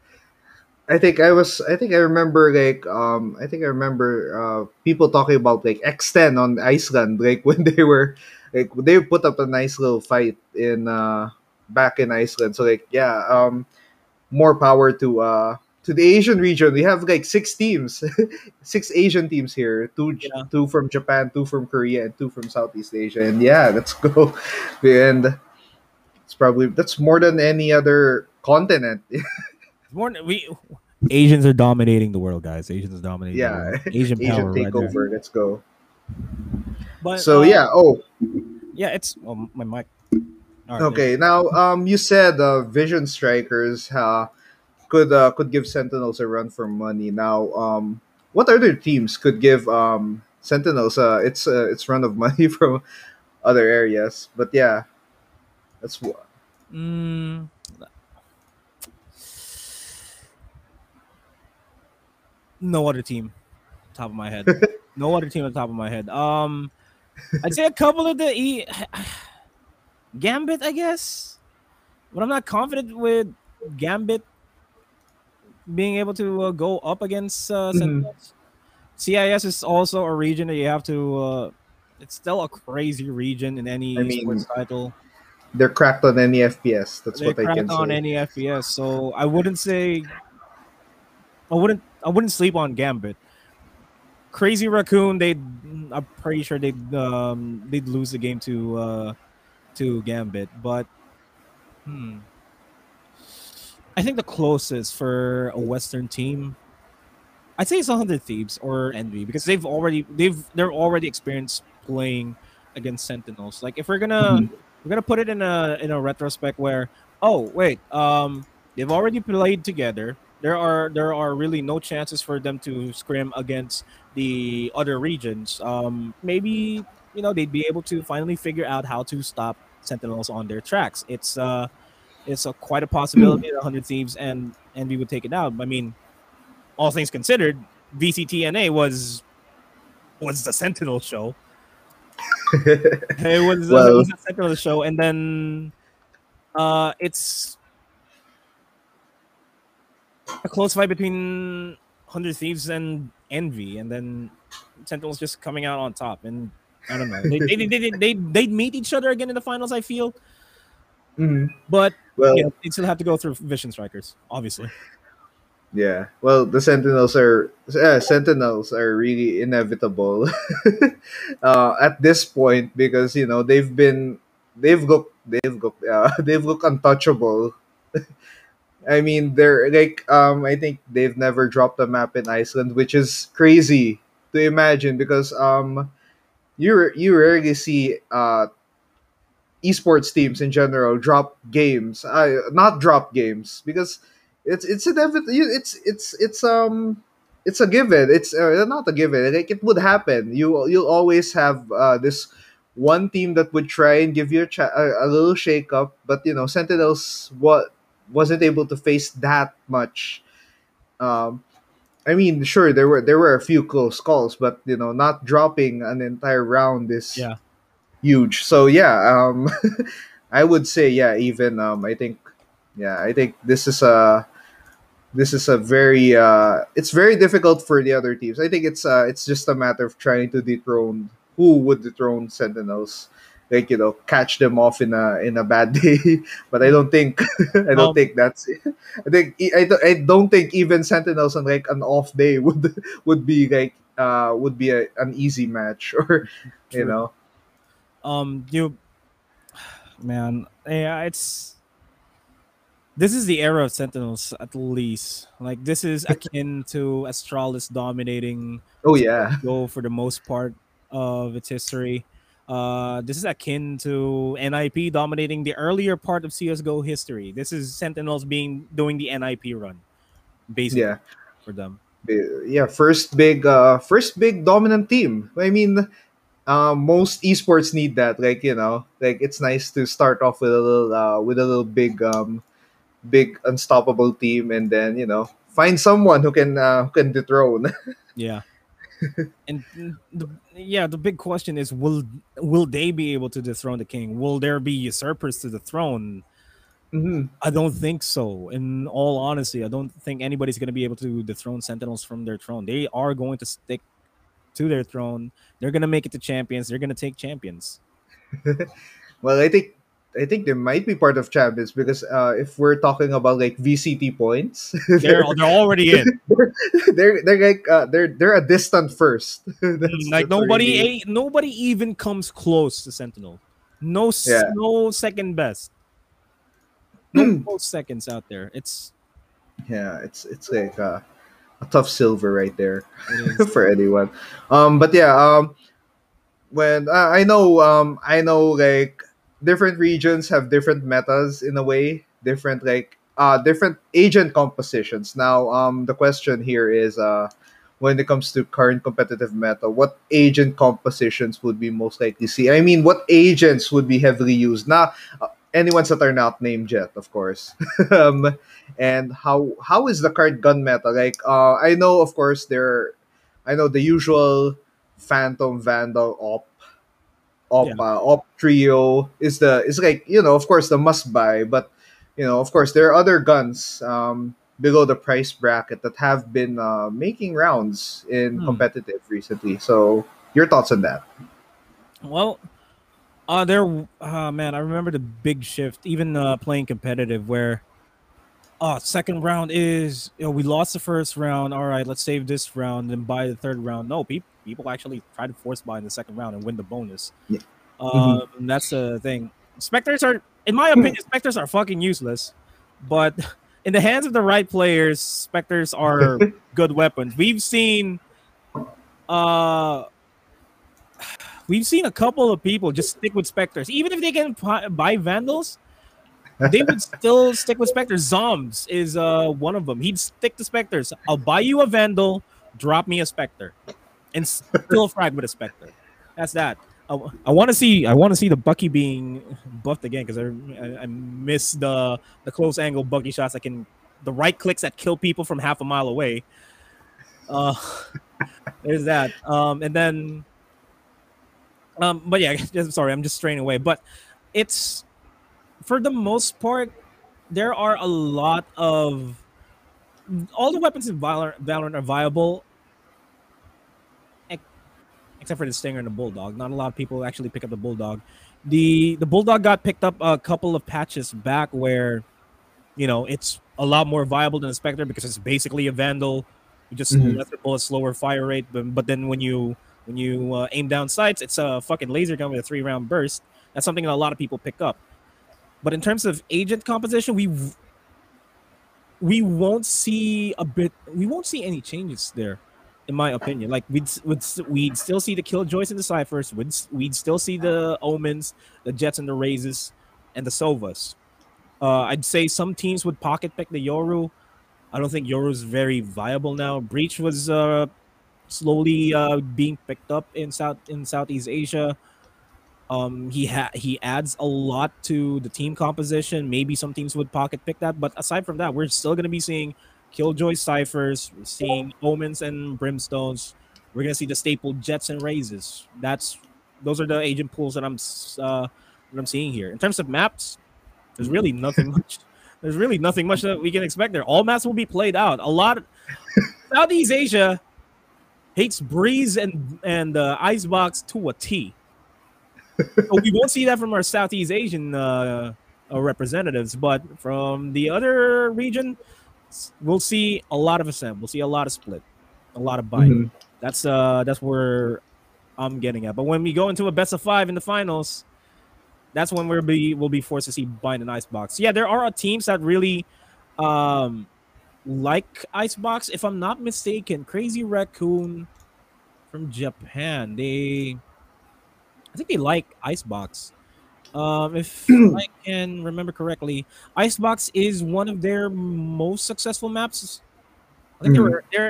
B: I think I remember like I think I remember people talking about like X10 on Iceland, like when they put up a nice little fight in back in Iceland. So like yeah, more power to the Asian region. We have like six teams, six Asian teams here.
C: Yeah,
B: Two from Japan, two from Korea, and two from Southeast Asia. And yeah, let's go. And that's more than any other continent.
C: more we Asians are dominating the world, guys. Asians are dominating the
B: Yeah,
C: world. Asian
B: Asian
C: power right there.
B: takeover. Let's go.
C: But
B: So yeah. Oh,
C: yeah, it's my mic. All right, there you
B: okay.
C: go.
B: Now, you said Vision Strikers could give Sentinels a run for money. Now, what other teams could give Sentinels its run of money from other areas? But yeah, that's what.
C: Mm, no other team, top of my head. No other team on top of my head. I'd say a couple of the Gambit, I guess, but I'm not confident with Gambit being able to go up against
B: Mhm.
C: Sentinels. CIS is also a region that you have to. It's still a crazy region in
B: I
C: any
B: mean,
C: sports title.
B: they're cracked on any FPS. That's
C: They
B: what I
C: crack
B: can
C: on
B: say.
C: any FPS, so I wouldn't sleep on Gambit. Crazy Raccoon, I'm pretty sure they'd lose the game to Gambit, but hmm. I think the closest for a Western team, I'd say it's 100 Thieves or Envy because they're already experienced playing against Sentinels. Like if we're gonna put it in a retrospect where, oh wait, they've already played together. There are really no chances for them to scrim against the other regions. Maybe they'd be able to finally figure out how to stop Sentinels on their tracks. It's quite a possibility that 100 Thieves and Envy would take it out. I mean, all things considered, VCTNA was the Sentinel show. It
B: Well,
C: was a Sentinel show, and then it's a close fight between 100 Thieves and Envy, and then Sentinel's just coming out on top. And I don't know, they'd meet each other again in the finals. I feel,
B: mhm.
C: but
B: Well,
C: they still have to go through Vision Strikers, obviously.
B: yeah. Well, the Sentinels are really inevitable at this point because they've looked untouchable. I mean, they're like I think they've never dropped a map in Iceland, which is crazy to imagine because you rarely see esports teams in general drop games. Not drop games because it's inevitable. It's a given. It's not a given. Like it would happen. You'll always have this one team that would try and give you a little shake up, but Sentinels wasn't able to face that much. Um, I mean, sure there were a few close calls, but not dropping an entire round is
C: Yeah.
B: huge. So yeah, I would say yeah. Even I think this is a very it's very difficult for the other teams. I think it's just a matter of trying to dethrone who would dethrone Sentinels. Like catch them off in a bad day, but I don't think I don't
C: Um,
B: think that's it. I don't think even Sentinels on like an off day would be like would be an easy match or you
C: True.
B: know
C: You man, yeah, it's this is the era of Sentinels at least. Like this is akin to Astralis dominating
B: oh yeah.
C: CS:GO for the most part of its history. This is akin to NIP dominating the earlier part of CS:GO history. This is Sentinels being doing the NIP run basically
B: Yeah.
C: for them.
B: Yeah, first big dominant team. I mean, most esports need that. Like like it's nice to start off with a little big unstoppable team, and then find someone who can dethrone.
C: Yeah. And the big question is, will they be able to dethrone the king? Will there be usurpers to the throne?
B: hmm
C: I don't think so. In all honesty, I don't think anybody's going to be able to dethrone Sentinels from their throne. They are going to stick to their throne. They're going to make it to champions. They're going to take champions.
B: Well, I think they might be part of champions because if we're talking about like VCT points,
C: They're already in.
B: they're like they're a distant first.
C: Like
B: That's really
C: nobody even comes close to Sentinel. No
B: yeah.
C: no second best. No close seconds out there.
B: Yeah, it's like a tough silver right there
C: It is.
B: for anyone. But yeah, when I know like different regions have different metas in a way, different agent compositions. Now, the question here is when it comes to current competitive meta, what agent compositions would be most likely see? I mean, what agents would be heavily used? Now, anyone's that are not named yet, of course. um, and how is the current gun meta? Like, I know, of course, I know the usual Phantom, Vandal,
C: Yeah.
B: Op trio is like of course the must buy, but of course there are other guns below the price bracket that have been making rounds in
C: Hmm.
B: competitive recently. So your thoughts on that?
C: Well, man, I remember the big shift, even playing competitive, where second round is we lost the first round. All right, let's save this round and buy the third round. No, people actually try to force buy in the second round and win the bonus.
B: Yeah. Mhm.
C: That's the thing. Specters are, in my opinion, specters are fucking useless. But in the hands of the right players, Spectres are good weapons. Uh we've seen a couple of people just stick with Spectres. Even if they can buy Vandals, they would still stick with Spectres. Zombs is one of them. He'd stick to Spectres. I'll buy you a Vandal, drop me a Spectre, and still frag with a Spectre. That's that. I want to see the Bucky being buffed again because I miss the close angle Bucky shots. The right clicks that kill people from half a mile away. Uh, there's that. And then, but yeah, sorry, I'm just straying away. But it's for the most part, there are a lot of all the weapons in Valorant are viable, except for the Stinger and the Bulldog. Not a lot of people actually pick up the Bulldog. The Bulldog got picked up a couple of patches back where, it's a lot more viable than the Spectre because it's basically a Vandal. You just let the bullet slower fire rate, but then when you aim down sights, it's a fucking laser gun with a 3-round burst. That's something that a lot of people pick up. But in terms of agent composition, we won't see any changes there, in my opinion. Like we'd still see the Killjoys and the Cyphers. We'd still see the Omens, the Jets and the Razes, and the Sovas. I'd say some teams would pocket pick the Yoru. I don't think Yoru's very viable now. Breach was slowly being picked up in Southeast Asia. He adds a lot to the team composition. Maybe some teams would pocket pick that, but aside from that, we're still going to be seeing Killjoy Cyphers, we're seeing Omens and Brimstones. We're going to see the staple Jets and Razes. Those are the agent pools that I'm seeing here. In terms of maps, there's really nothing much. There's really nothing much that we can expect there. All maps will be played out. A lot of Southeast Asia hates Breeze and Icebox to a T. So we won't see that from our Southeast Asian representatives, but from the other region, we'll see a lot of ascent. We'll see a lot of split, a lot of bind. That's where I'm getting at. But when we go into a best of 5 in the finals, that's when we'll be forced to see bind and Icebox. Yeah, there are teams that really like Icebox. If I'm not mistaken, Crazy Raccoon from Japan, I think they like Icebox. If I can remember correctly, Icebox is one of their most successful maps. I think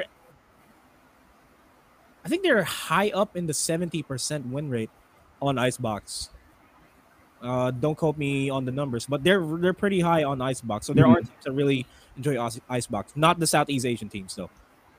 C: they're high up in the 70% win rate on Icebox. Don't quote me on the numbers, but they're pretty high on Icebox. So there are teams that really enjoy Icebox, not the Southeast Asian teams though.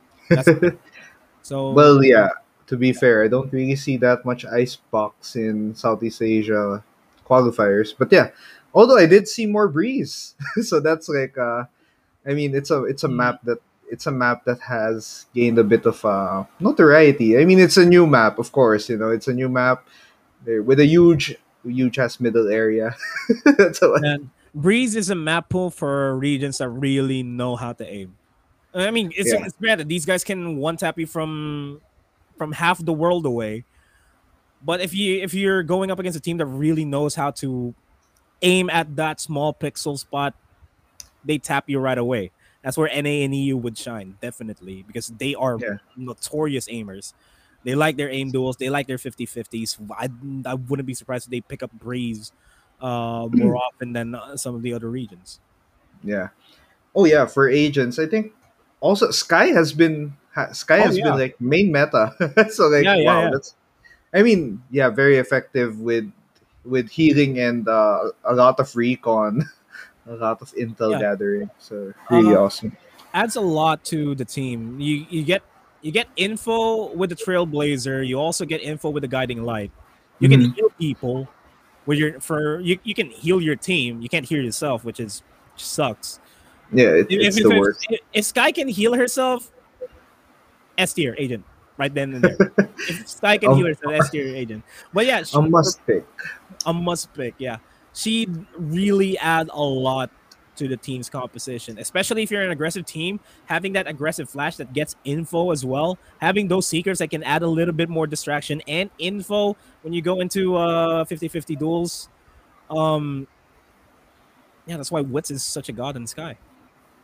C: So
B: well, yeah. To be fair, I don't really see that much Icebox in Southeast Asia qualifiers. But yeah, although I did see more Breeze, so that's like, it's a map that has gained a bit of notoriety. I mean, it's a new map, of course. It's a new map with a huge ass middle area.
C: And Breeze is a map pool for regions that really know how to aim. I mean, it's granted these guys can one tap you from half the world away, but if you're going up against a team that really knows how to aim at that small pixel spot, they tap you right away. That's where NA and EU would shine, definitely, because they are notorious aimers. They like their aim duels. They like their 50-50s. I wouldn't be surprised if they pick up Breeze more often than some of the other regions.
B: Yeah. Oh yeah, for agents, I think also Sky has been like main meta. So like that's very effective with healing and a lot of recon, a lot of intel gathering. So really awesome.
C: Adds a lot to the team. You get info with the Trailblazer. You also get info with the Guiding Light. You can heal people you can heal your team. You can't heal yourself, which sucks.
B: Yeah, it's the worst.
C: If Sky can heal herself, S tier agent right then and there. If Sky can heal herself, S tier agent. But yeah,
B: a must
C: pick. Yeah, she'd really add a lot to the team's composition, especially if you're an aggressive team. Having that aggressive flash that gets info as well, having those seekers that can add a little bit more distraction and info when you go into 50-50 duels. That's why Wits is such a god in Sky.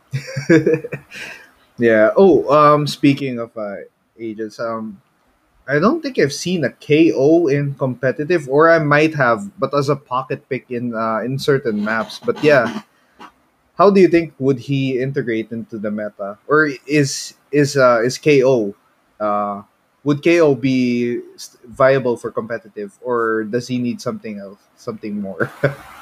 B: Yeah. Oh, speaking of agents, I don't think I've seen a KO in competitive, or I might have, but as a pocket pick in certain maps. But yeah, how do you think would he integrate into the meta, or is KO? Uh, would KO be viable for competitive, or does he need something else, something more?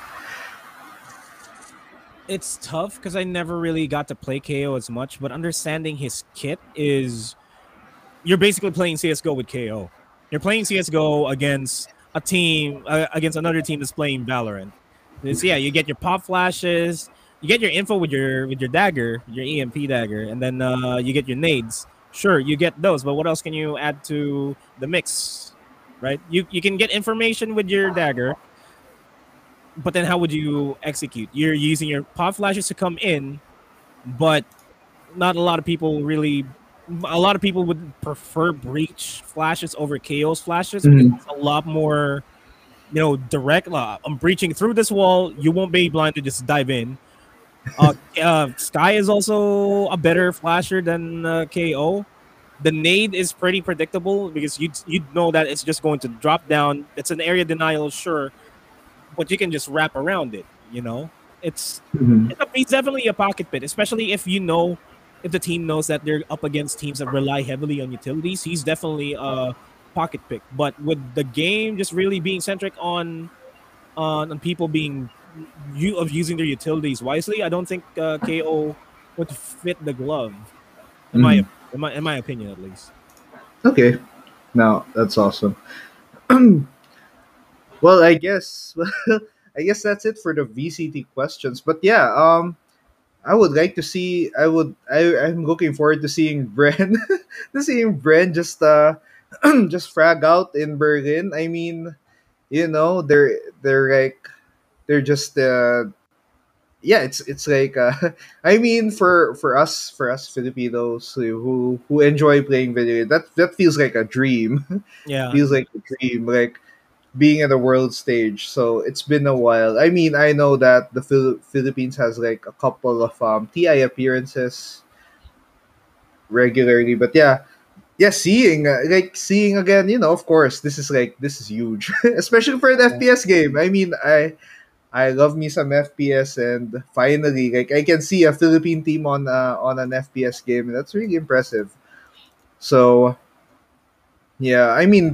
C: It's tough because I never really got to play KO as much, but understanding his kit is you're basically playing CS:GO with KO. You're playing CS:GO against a team against another team that's playing Valorant. Yeah, you get your pop flashes, you get your info with your dagger, your EMP dagger, and then you get your nades. Sure, you get those, but what else can you add to the mix? Right? You can get information with your dagger, but then how would you execute? You're using your pop flashes to come in, but not a lot of people really. A lot of people would prefer breach flashes over KO's flashes because
B: Mhm.
C: it's a lot more, direct. I'm breaching through this wall. You won't be blind to just dive in. Sky is also a better flasher than KO. The nade is pretty predictable because you know that it's just going to drop down. It's an area denial, sure, but you can just wrap around it. It's
B: Mhm.
C: it's definitely a pocket pit, especially if the team knows that they're up against teams that rely heavily on utilities. He's definitely a pocket pick. But with the game just really being centric on people being using their utilities wisely, I don't think KO would fit the glove. In my
B: Mhm.
C: in my opinion, at least.
B: Okay. Now that's awesome. Well, I guess I guess that's it for the VCT questions. But yeah, I would like to see. I'm looking forward to seeing Bren, to seeing Bren just just frag out in Berlin. I mean, they're like they're just yeah. It's like I mean, for us Filipinos who enjoy playing video, that feels like a dream.
C: Yeah,
B: Feels like a dream. Like being at the world stage. So it's been a while. I mean, I know that the Philippines has like a couple of TI appearances regularly, but yeah, yeah, seeing again, of course, this is huge, especially for an FPS game. I mean, I love me some FPS, and finally, like I can see a Philippine team on an FPS game, and that's really impressive. So yeah, I mean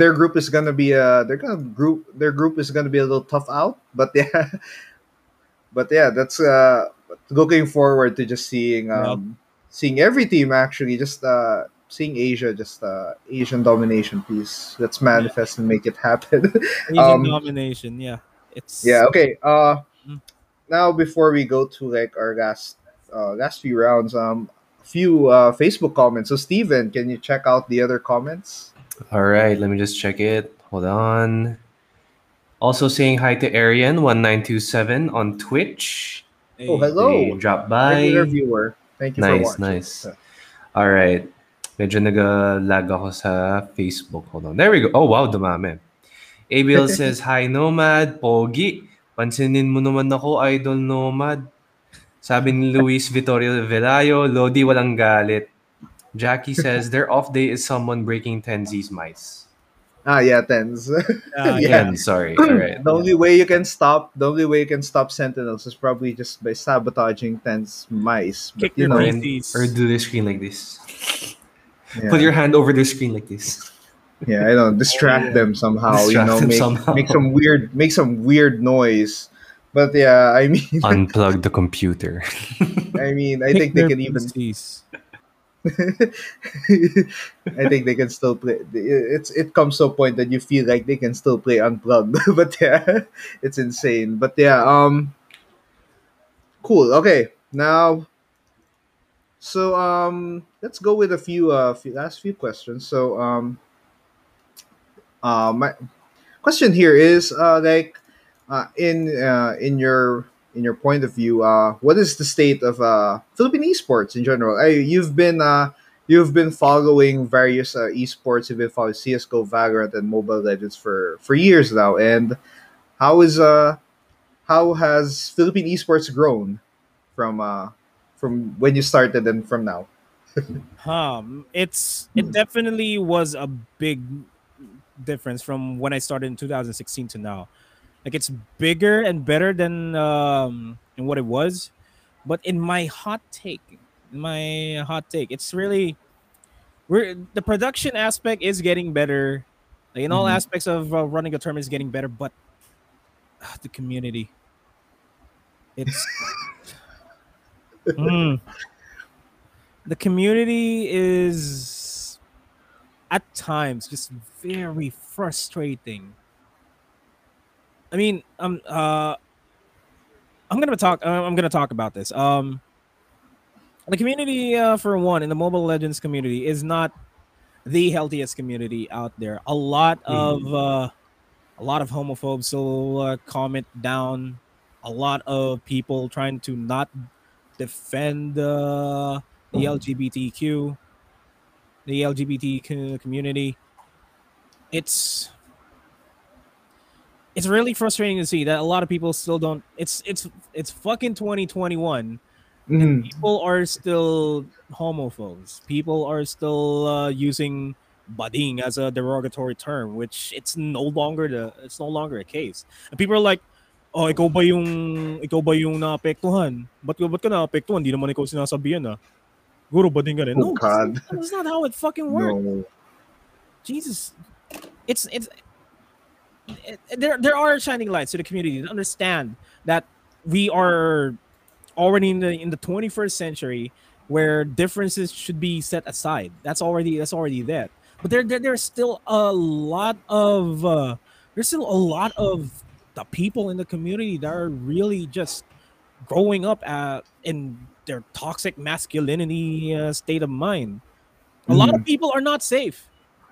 B: their group is gonna be a little tough out, but yeah, but yeah, that's looking forward to just
C: yeah.
B: seeing every team actually just seeing Asia just Asian domination, please. Let's
C: Yeah.
B: manifest and make it happen.
C: Asian
B: um
C: domination. Yeah, it's
B: yeah, okay.
C: mm,
B: Now before we go to like our last few rounds, a few Facebook comments. So Steven, can you check out the other comments?
A: All right, let me just check it. Hold on. Also saying hi to Arian1927 on Twitch.
B: Oh,
C: a
A: They
B: hello.
A: dropped
B: Regular
A: by.
B: viewer. Thank you for
A: Nice,
B: watching.
A: nice. All right. Medyo nag-lag ako sa Facebook. Hold on. There we go. Oh, wow, dumami. Abiel says, hi, Nomad. Pogi. Pansinin mo naman ako, Idol Nomad. Sabi ni Luis Vittorio Velayo, Lodi walang galit. Jackie says, their off day is someone breaking Tenzi's mice.
B: Ah, yeah, tens.
C: yeah,
B: Yeah.
A: 10, sorry. All right.
B: The only way you can stop Sentinels is probably just by sabotaging Ten's mice. But
C: kick their
A: Or
C: PCs.
A: do the screen like this. Put
B: yeah,
A: your hand over the screen like this.
B: yeah, I don't
C: Oh
B: distract
C: yeah.
B: them somehow.
A: Distract them
B: Make
A: somehow.
B: some weird noise. But yeah, I mean,
A: Unplug the computer.
B: I
C: Kick
B: think they
C: their
B: can even.
C: PCs.
B: I think they can still play. It comes to a point that you feel like they can still play unplugged. But yeah, it's insane. But yeah, cool. Okay, now let's go with a last few questions. So my question here is in your point of view, what is the state of Philippine esports in general? You've been following various esports. You've been following CS:GO, Valorant, and Mobile Legends for years now. And how is how has Philippine esports grown from from when you started and from now?
C: It definitely was a big difference from when I started in 2016 to now. Like it's bigger and better than what it was. But in my hot take, it's really we're the production aspect is getting better. Like in all
B: Mm-hmm.
C: aspects of running a tournament is getting better, but the community, it's mm, the community is at times just very frustrating. I mean, I'm gonna talk about this. The community, for one, in the Mobile Legends community, is not the healthiest community out there. A lot of homophobes will comment down. A lot of people trying to not defend the LGBTQ, the community. It's it's really frustrating to see that a lot of people still don't. It's fucking 2021, and
B: Mm-hmm.
C: people are still homophobes. People are still using "bading" as a derogatory term, which it's no longer a case. And people are like, "Oh, ikaw ba yung naapektuhan? Ba't ka naapektuhan? Di naman ikaw sinasabihan ah. Siguro bading ka rin."
B: Oh
C: No,
B: God,
C: that's not how it fucking works.
B: no.
C: Jesus, it's there are shining lights to the community to understand that we are already in the 21st century where differences should be set aside. That's already there. But there's still a lot of there's still a lot of the people in the community that are really just growing up in their toxic masculinity state of mind. A lot of
B: Mm-hmm.
C: people are not safe.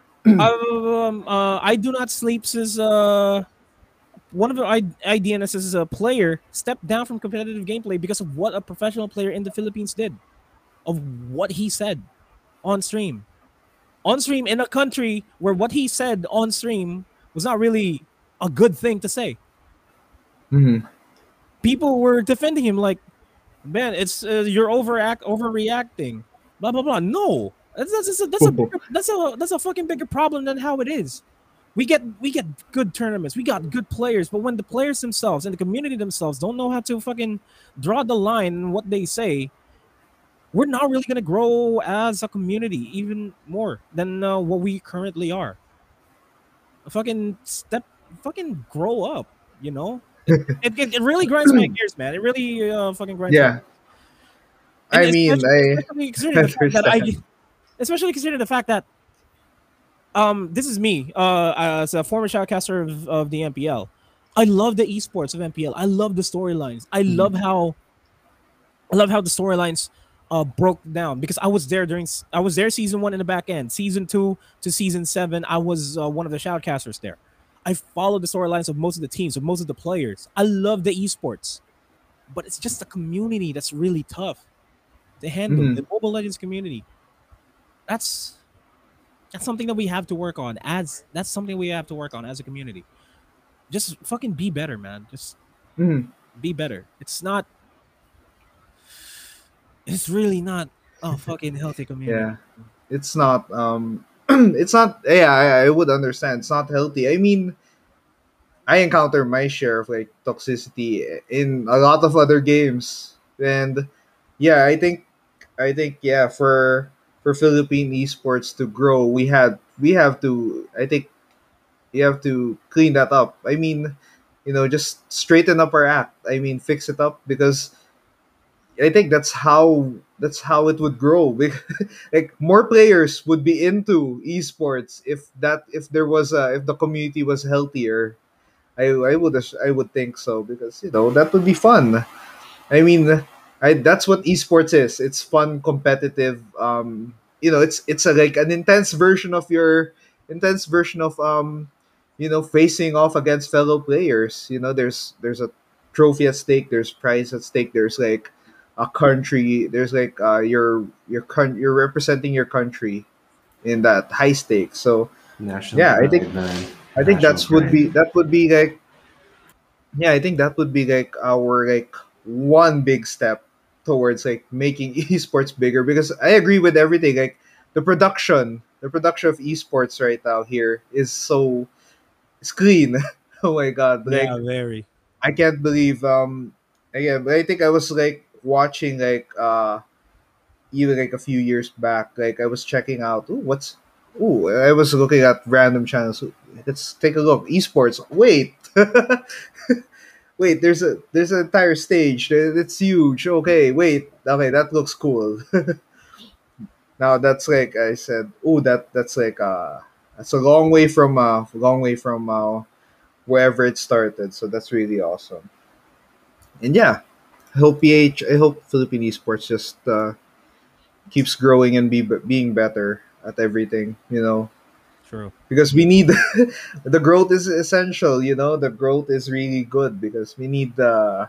C: I do not sleep since one of the IDNS as a player stepped down from competitive gameplay because of what a professional player in the Philippines did, of what he said on stream. On stream in a country where what he said on stream was not really a good thing to say.
B: Mm-hmm.
C: People were defending him like, man, it's you're overreacting. Blah blah blah. No, that's a fucking bigger problem than how it is. We get good tournaments, we got good players, but when the players themselves and the community themselves don't know how to fucking draw the line in what they say, we're not really gonna grow as a community even more than what we currently are. Fucking step, fucking grow up, you know. It really grinds my gears, man. It really fucking grinds my,
B: Yeah,
C: and
B: I mean, I
C: especially considering the fact that
B: understand.
C: especially considering the fact that this is me as a former shoutcaster of the MPL. I love the esports of MPL. I love the storylines.
B: Mhm.
C: I love how the storylines broke down because I was there season 1 in the back end, season 2 to season 7. I was one of the shoutcasters there. I followed the storylines of most of the teams, of most of the players. I love the esports, but it's just the community that's really tough to handle.
B: Mhm.
C: The Mobile Legends community. That's that's something that we have to work on that's something we have to work on as a community. Just fucking be better, man. Just
B: Mhm.
C: be better. It's really not a fucking healthy community.
B: Yeah, it's not. It's not. Yeah, I would understand. It's not healthy. I mean, I encounter my share of like toxicity in a lot of other games, and yeah, I think yeah, for Philippine esports to grow, we have to. I think you have to clean that up. I mean, just straighten up our act. I mean, fix it up because I think that's how it would grow. Like more players would be into esports if there was if the community was healthier. I would think so because that would be fun. I mean, that's what esports is. It's fun, competitive. It's like an intense version of facing off against fellow players. There's a trophy at stake. There's prize at stake. There's like a country. There's like you're representing your country in that high stakes. So
A: National
B: yeah, I think
A: pride, man.
B: I think
A: National pride.
B: that would be like yeah, I think that would be like our like one big step. towards like making esports bigger, because I agree with everything. Like the production of esports right now here is so it's clean. Oh my god!
C: Yeah,
B: Like
C: very.
B: I can't believe again. I think I was like watching like even like a few years back. Like I was checking out. Ooh, I was looking at random channels. Let's take a look. Esports. Wait. Wait, there's an entire stage. It's huge. Okay, wait. Okay, that looks cool. Now that's like I said. Oh, that's like that's a long way from wherever it started. So that's really awesome. And yeah, I hope Philippine esports just keeps growing and being better at everything.
C: True.
B: Because we need the growth is essential. The growth is really good because we need the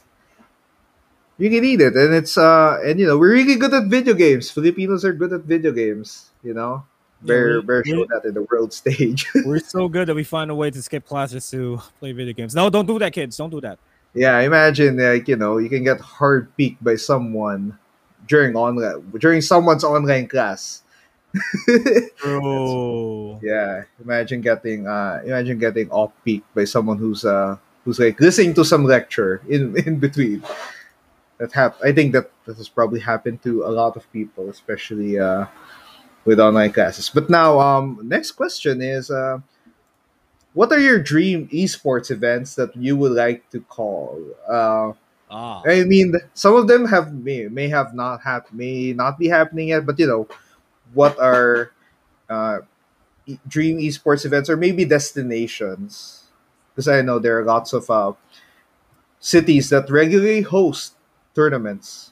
B: you can eat it, and we're really good at video games. Filipinos are good at video games.
C: Yeah,
B: Bear showed that in the world stage.
C: we're so good that we find a way to skip classes to play video games. No, don't do that, kids. Don't do that.
B: Yeah, imagine like you can get hard peaked by someone during someone's online class. That's,
C: Bro.
B: yeah, imagine getting off peak by someone who's like listening to some lecture in between. I think that has probably happened to a lot of people, especially with online classes. But now, next question is, what are your dream esports events that you would like to call?
C: Ah.
B: I mean, some of them may not be happening yet, but what are uh, dream esports events or maybe destinations? Because I know there are lots of cities that regularly host tournaments.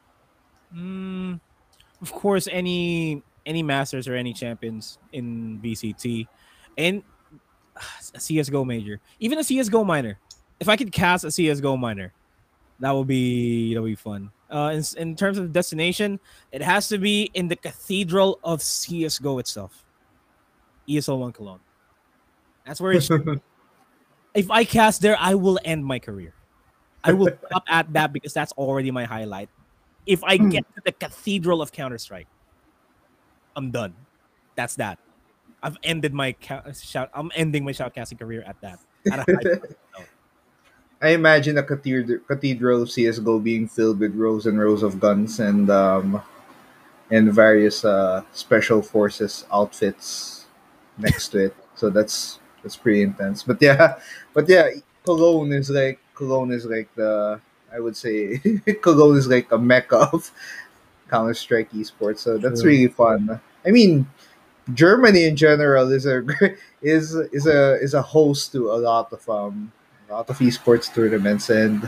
C: Mm, of course, any masters or any champions in VCT, and a CS:GO major, even a CS:GO minor. If I could cast a CS:GO minor, that would be fun. In terms of destination, it has to be in the cathedral of CS:GO itself, ESL1 Cologne. That's where it should. If I cast there, I will end my career. I will stop at that because that's already my highlight. If I get to the cathedral of Counter Strike, I'm done. That's that. I've ended my shout. I'm ending my shoutcasting career at that. At a high point.
B: I imagine a cathedral of CS:GO being filled with rows and rows of guns and various special forces outfits next to it. So that's pretty intense. But yeah, Cologne is like the I would say Cologne is like a mecca of Counter Strike esports. So that's
C: True.
B: really fun. I mean, Germany in general is a is a host to a lot of esports tournaments, and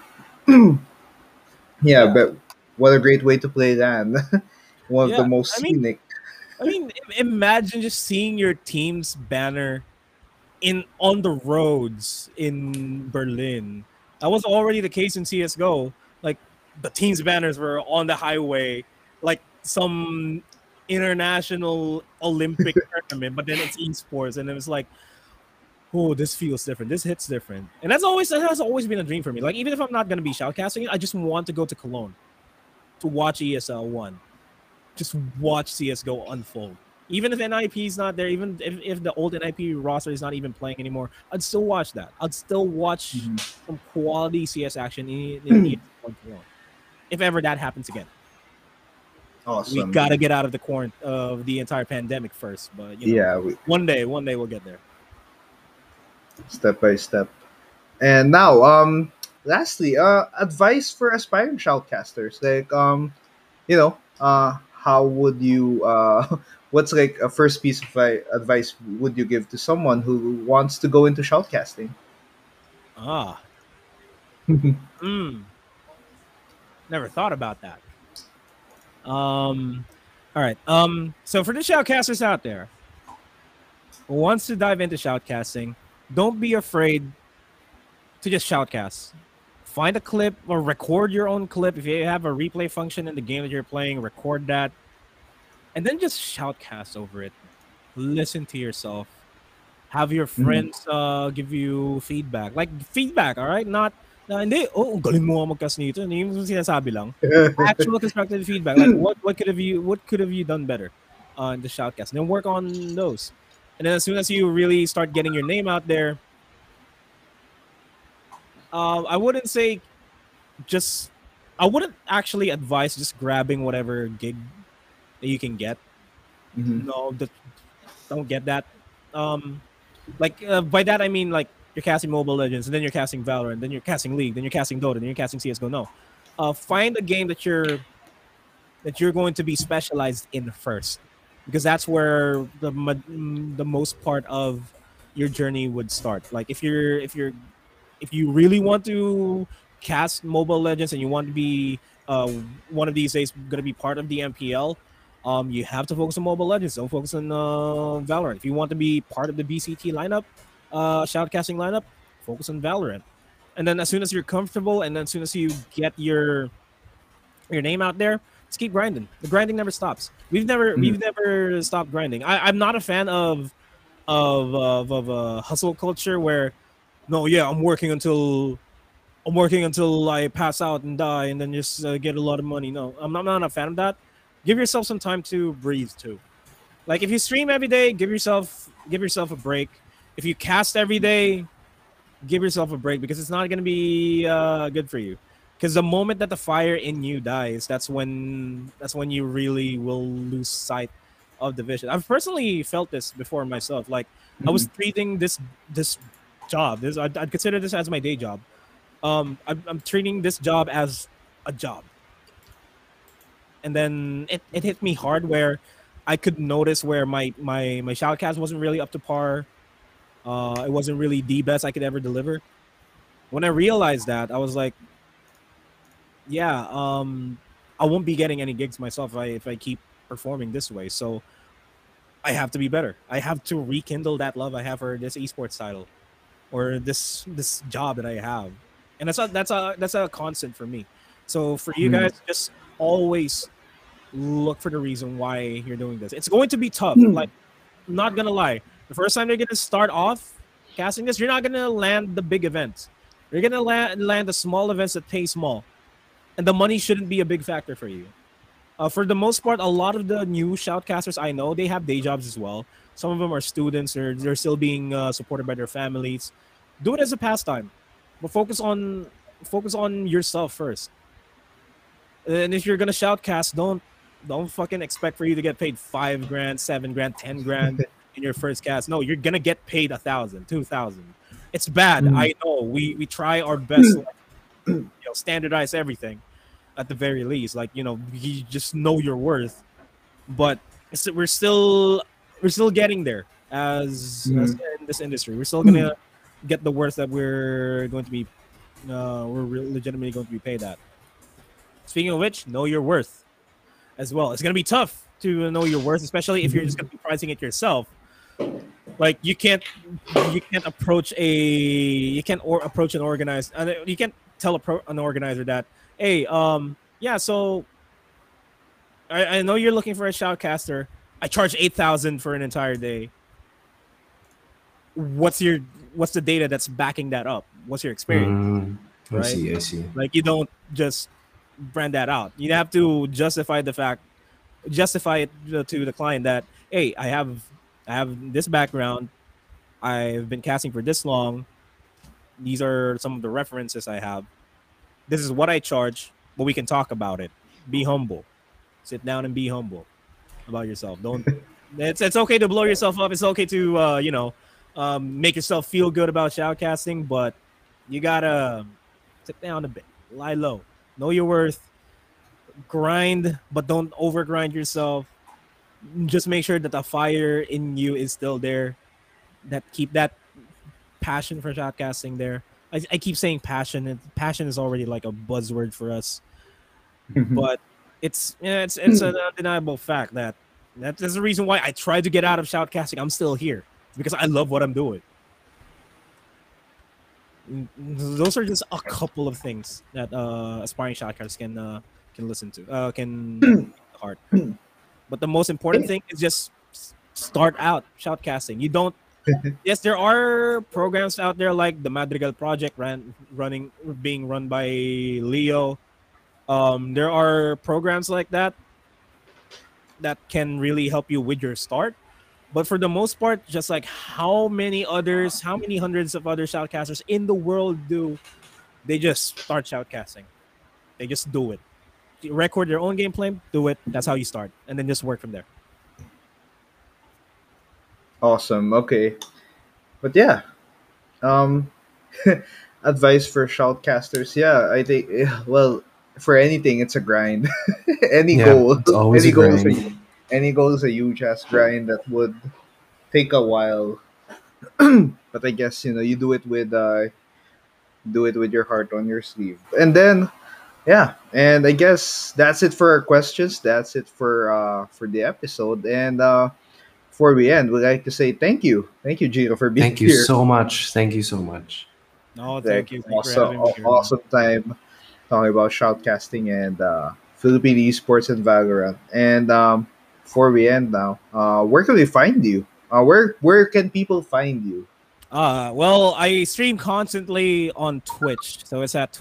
B: yeah,
C: Yeah.
B: but what a great way to play LAN. One of the
C: Yeah.
B: most
C: I mean,
B: scenic.
C: imagine just seeing your team's banner in on the roads in Berlin. That was already the case in CS:GO. Like the team's banners were on the highway, like some international Olympic tournament, but then it's esports, and it was like, oh, this feels different. This hits different, and that has always been a dream for me. Like even if I'm not gonna be shoutcasting it, I just want to go to Cologne to watch ESL1, just watch CS:GO unfold. Even if NIP is not there, even if the old NIP roster is not even playing anymore, I'd still watch that. I'd still watch
B: Mhm.
C: some quality CS action in ESL1 Cologne. If ever that happens again, we
B: Awesome.
C: gotta get out of the quarantine of the entire pandemic first. But
B: Yeah,
C: one day we'll get there.
B: step by step. And now, lastly, advice for aspiring shoutcasters. Like, how would you, what's like a first piece of advice would you give to someone who wants to go into shoutcasting?
C: Ah, mm, never thought about that. All right. So for the shoutcasters out there who wants to dive into shoutcasting, don't be afraid to just shoutcast. Find a clip or record your own clip. If you have a replay function in the game that you're playing, record that, and then just shoutcast over it. Listen to yourself. Have your
B: Mhm.
C: friends give you feedback, like feedback. All right, not Na hindi, oh, ang galing mo nga mag-cast nito. Hindi yung sinasabi lang. Actual constructive feedback. Like what could have you done better on the shoutcast? And then work on those. And then as soon as you really start getting your name out there, I wouldn't say just I wouldn't actually advise just grabbing whatever gig that you can get.
B: Mhm.
C: No, don't get that. Um, by that I mean like you're casting Mobile Legends, and then you're casting Valorant, then you're casting League, then you're casting Dota, then you're casting CS:GO. No, find a game that you're going to be specialized in first, because that's where the most part of your journey would start. Like if you really want to cast Mobile Legends and you want to be one of these days going to be part of the MPL, you have to focus on Mobile Legends. Don't focus on Valorant. If you want to be part of the BCT lineup, shoutcasting lineup, focus on Valorant. And then as soon as you're comfortable, and then as soon as you get your name out there, just keep grinding. The grinding never stops. We've never stopped grinding. I'm not a fan of a hustle culture where no, yeah, I'm working until I pass out and die, and then just get a lot of money. No, I'm not a fan of that. Give yourself some time to breathe too. Like if you stream every day, give yourself a break. If you cast every day, give yourself a break, because it's not gonna be good for you. Because the moment that the fire in you dies, that's when you really will lose sight of the vision. I've personally felt this before myself. Like I was treating this job. I'd consider this as my day job. I'm treating this job as a job, and then it hit me hard where I could notice where my shoutcast wasn't really up to par. It wasn't really the best I could ever deliver. When I realized that, I was like, yeah, I won't be getting any gigs myself if I keep performing this way. So I have to be better. I have to rekindle that love I have for this esports title, or this job that I have, and that's a constant for me. So for you guys, just always look for the reason why you're doing this. It's going to be tough. Like, I'm not gonna lie. The first time you're gonna start off casting this, you're not gonna land the big events. You're gonna land the small events that pay small, and the money shouldn't be a big factor for you. For the most part, a lot of the new shoutcasters I know, they have day jobs as well. Some of them are students, or they're still being supported by their families. Do it as a pastime, but focus on yourself first. And if you're gonna shoutcast, don't fucking expect for you to get paid 5 grand, 7 grand, 10 grand in your first cast. No, you're gonna get paid 1,000, 2,000. It's bad. I know. We try our best to, standardize everything at the very least. Like, you just know your worth. But we're still getting there as in this industry. We're still gonna get the worth that we're going to be legitimately going to be paid at. Speaking of which, know your worth as well. It's gonna be tough to know your worth, especially if you're just gonna be pricing it yourself. Like you can't approach an organized, you can't tell an organizer that, hey, yeah, so I know you're looking for a shoutcaster. I charge 8,000 for an entire day. What's the data that's backing that up? What's your experience?
D: I see. I see.
C: Like, you don't just brand that out. You have to justify it to the client that, hey, I have this background. I've been casting for this long. These are some of the references I have. This is what I charge, but we can talk about it. Be humble. Sit down and be humble about yourself. Don't. It's okay to blow yourself up. It's okay to make yourself feel good about shoutcasting, but you gotta sit down a bit, lie low, know your worth, grind, but don't overgrind yourself. Just make sure that the fire in you is still there. Keep that passion for shoutcasting there. I keep saying passion, and passion is already like a buzzword for us, but it's an undeniable fact that's the reason why I tried to get out of shoutcasting. I'm still here because I love what I'm doing. Those are just a couple of things that aspiring shoutcasters can listen to, can heart. But the most important thing is just start out shoutcasting. You don't yes, there are programs out there like the Madrigal Project being run by Leo. There are programs like that can really help you with your start. But for the most part, just like how many hundreds of other shoutcasters in the world do, they just start shoutcasting. They just do it. You record your own gameplay, do it. That's how you start, and then just work from there.
B: Awesome. Okay. But yeah, um, advice for shoutcasters. Yeah, I think. Well, for anything, it's a grind. any
A: Yeah,
B: goal,
A: it's always a
B: any goal is
A: grind.
B: any goal is a huge ass grind that would take a while. But I guess you do it with your heart on your sleeve, and then yeah, and I guess that's it for our questions. That's it for the episode, and before we end, we'd like to say thank you, Gino, for being
A: Thank you
B: here.
A: so much. Thank you so much.
C: No,
B: Like
C: thank you. Thank you for
B: awesome,
C: having me here, man.
B: awesome time talking about shoutcasting and Philippine esports and Valorant. And before we end now, where can we find you? Where can people find you?
C: Well, I stream constantly on Twitch. So it's at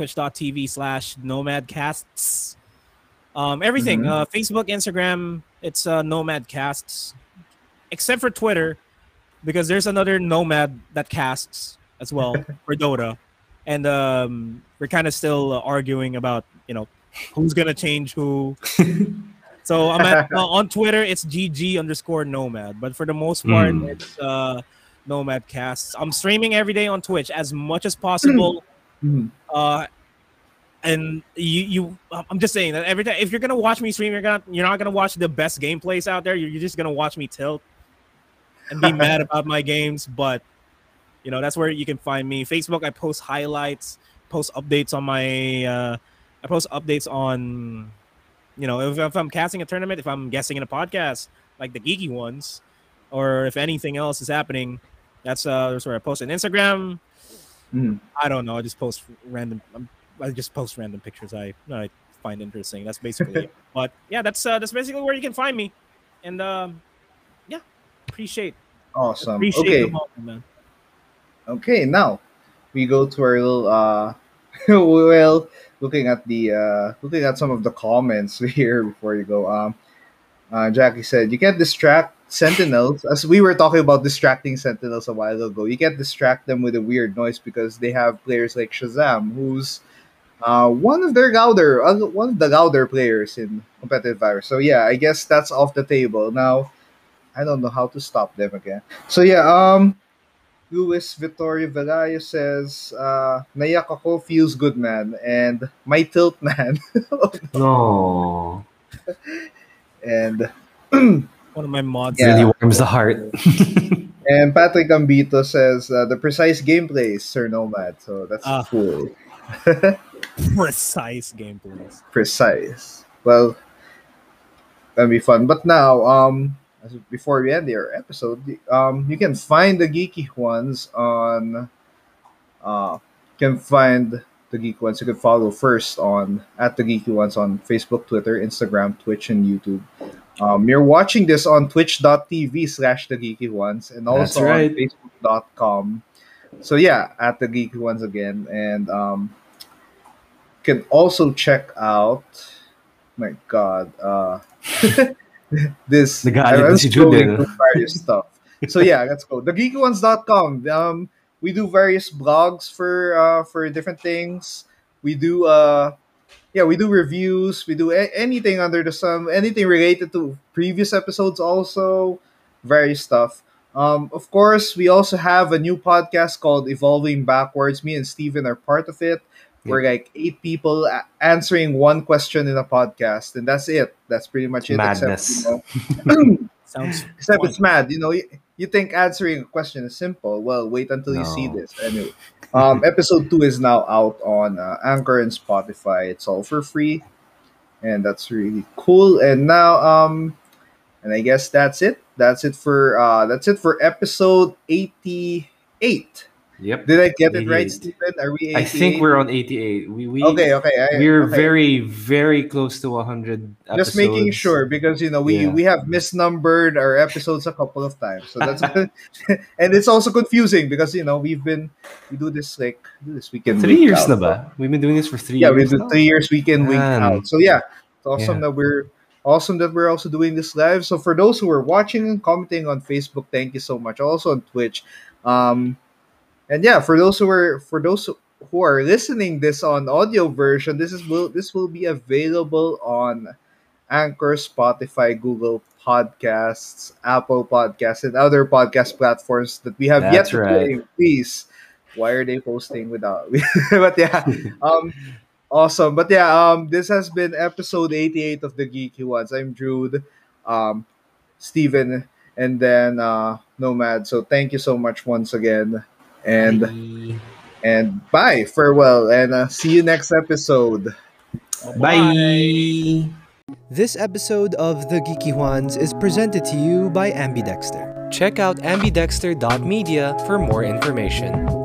C: twitch.tv/nomadcasts. Everything.
B: Mm-hmm.
C: Facebook, Instagram, it's nomadcasts. Except for Twitter, because there's another nomad that casts as well for Dota. And we're kind of still arguing about, who's going to change who. So I'm at on Twitter. It's GG_nomad, but for the most part,
A: Mm.
C: it's nomad casts. I'm streaming every day on Twitch as much as possible.
B: Mhm.
C: And I'm just saying that every time if you're gonna watch me stream, you're not gonna watch the best gameplays out there. You're just gonna watch me tilt and be mad about my games. But that's where you can find me. Facebook, I post highlights, post updates on my. I post updates on if I'm casting a tournament, if I'm guessing in a podcast, like the geeky ones, or if anything else is happening, that's where I post. On Instagram,
B: Mhm.
C: I don't know. I just post random pictures I find interesting. That's basically it. But yeah, that's basically where you can find me. And yeah, appreciate
B: Awesome.
C: appreciate the
B: Okay.
C: moment, man.
B: Okay. Now we go to our little well, looking at some of the comments here before you go. Jackie said, you can't distract sentinels. As we were talking about distracting sentinels a while ago, you can't distract them with a weird noise because they have players like Shazam, who's one of the louder players in competitive virus. So yeah, I guess that's off the table. Now, I don't know how to stop them again. So yeah, Luis Vittorio Velayo says, Nayak ako feels good, man, and my tilt, man.
A: No,
B: and
C: One of my mods.
B: Yeah.
A: really warms the heart.
B: And Patrick Gambito says the precise gameplay is Sir Nomad, so that's
C: Ah.
B: cool.
C: Precise gameplays.
B: Precise. Well, that'll be fun. But now, before we end our episode, you can find the geeky ones on. Can find the geeky ones. You can follow first on at the geeky ones on Facebook, Twitter, Instagram, Twitch, and YouTube. You're watching this on twitch.tv/the geeky ones and
A: That's
B: also
A: right.
B: on facebook.com. So yeah, at the geeky ones again, and can also check out. My God, this
A: The galit
B: I'm
A: ni si
B: scrolling
A: Judel.
B: through various stuff. So yeah, let's go. TheGeekyOnes.com. We do various blogs for different things. We do we do reviews. We do anything under the sun, anything related to previous episodes, also various stuff. Of course, we also have a new podcast called Evolving Backwards. Me and Steven are part of it. We're like 8 people answering one question in a podcast, and that's it. That's pretty much it.
A: Madness.
C: Sounds
B: Except
C: fun.
B: it's mad. You think answering a question is simple. Well, wait until you see
A: No.
B: this. Anyway, episode 2 is now out on Anchor and Spotify. It's all for free, and that's really cool. And now, and I guess that's it. That's it for episode 88.
A: Yep.
B: Did I get it right,
A: 88.
B: Stephen? Are we 88?
A: I think we're on 88.
B: Okay.
A: We're
B: Okay.
A: very, very close to 100 episodes.
B: Just making sure, because
A: Yeah.
B: we have misnumbered our episodes a couple of times, so that's and it's also confusing because we do this weekend
A: 3
B: week
A: years
B: out.
A: na ba? We've been doing this for 3
B: Yeah, we
A: years
B: do
A: now.
B: 3 years weekend week
A: Man.
B: out. So yeah, it's awesome
A: Yeah.
B: that we're also doing this live. So for those who are watching and commenting on Facebook, thank you so much. Also on Twitch, and yeah, for those who are listening this on audio version, this will be available on Anchor, Spotify, Google Podcasts, Apple Podcasts, and other podcast platforms that we have yet
A: That's
B: to
A: right.
B: claim. Please, why are they posting without? But yeah, awesome. But yeah, this has been episode 88 of the Geeky Ones. I'm Jude, um, Steven, and then Nomad. So thank you so much once again, and
A: Bye.
B: bye, farewell, and see you next episode.
A: Bye.
D: This episode of The Geeky Ones is presented to you by Ambidexter.
A: Check out ambidexter.media for more information.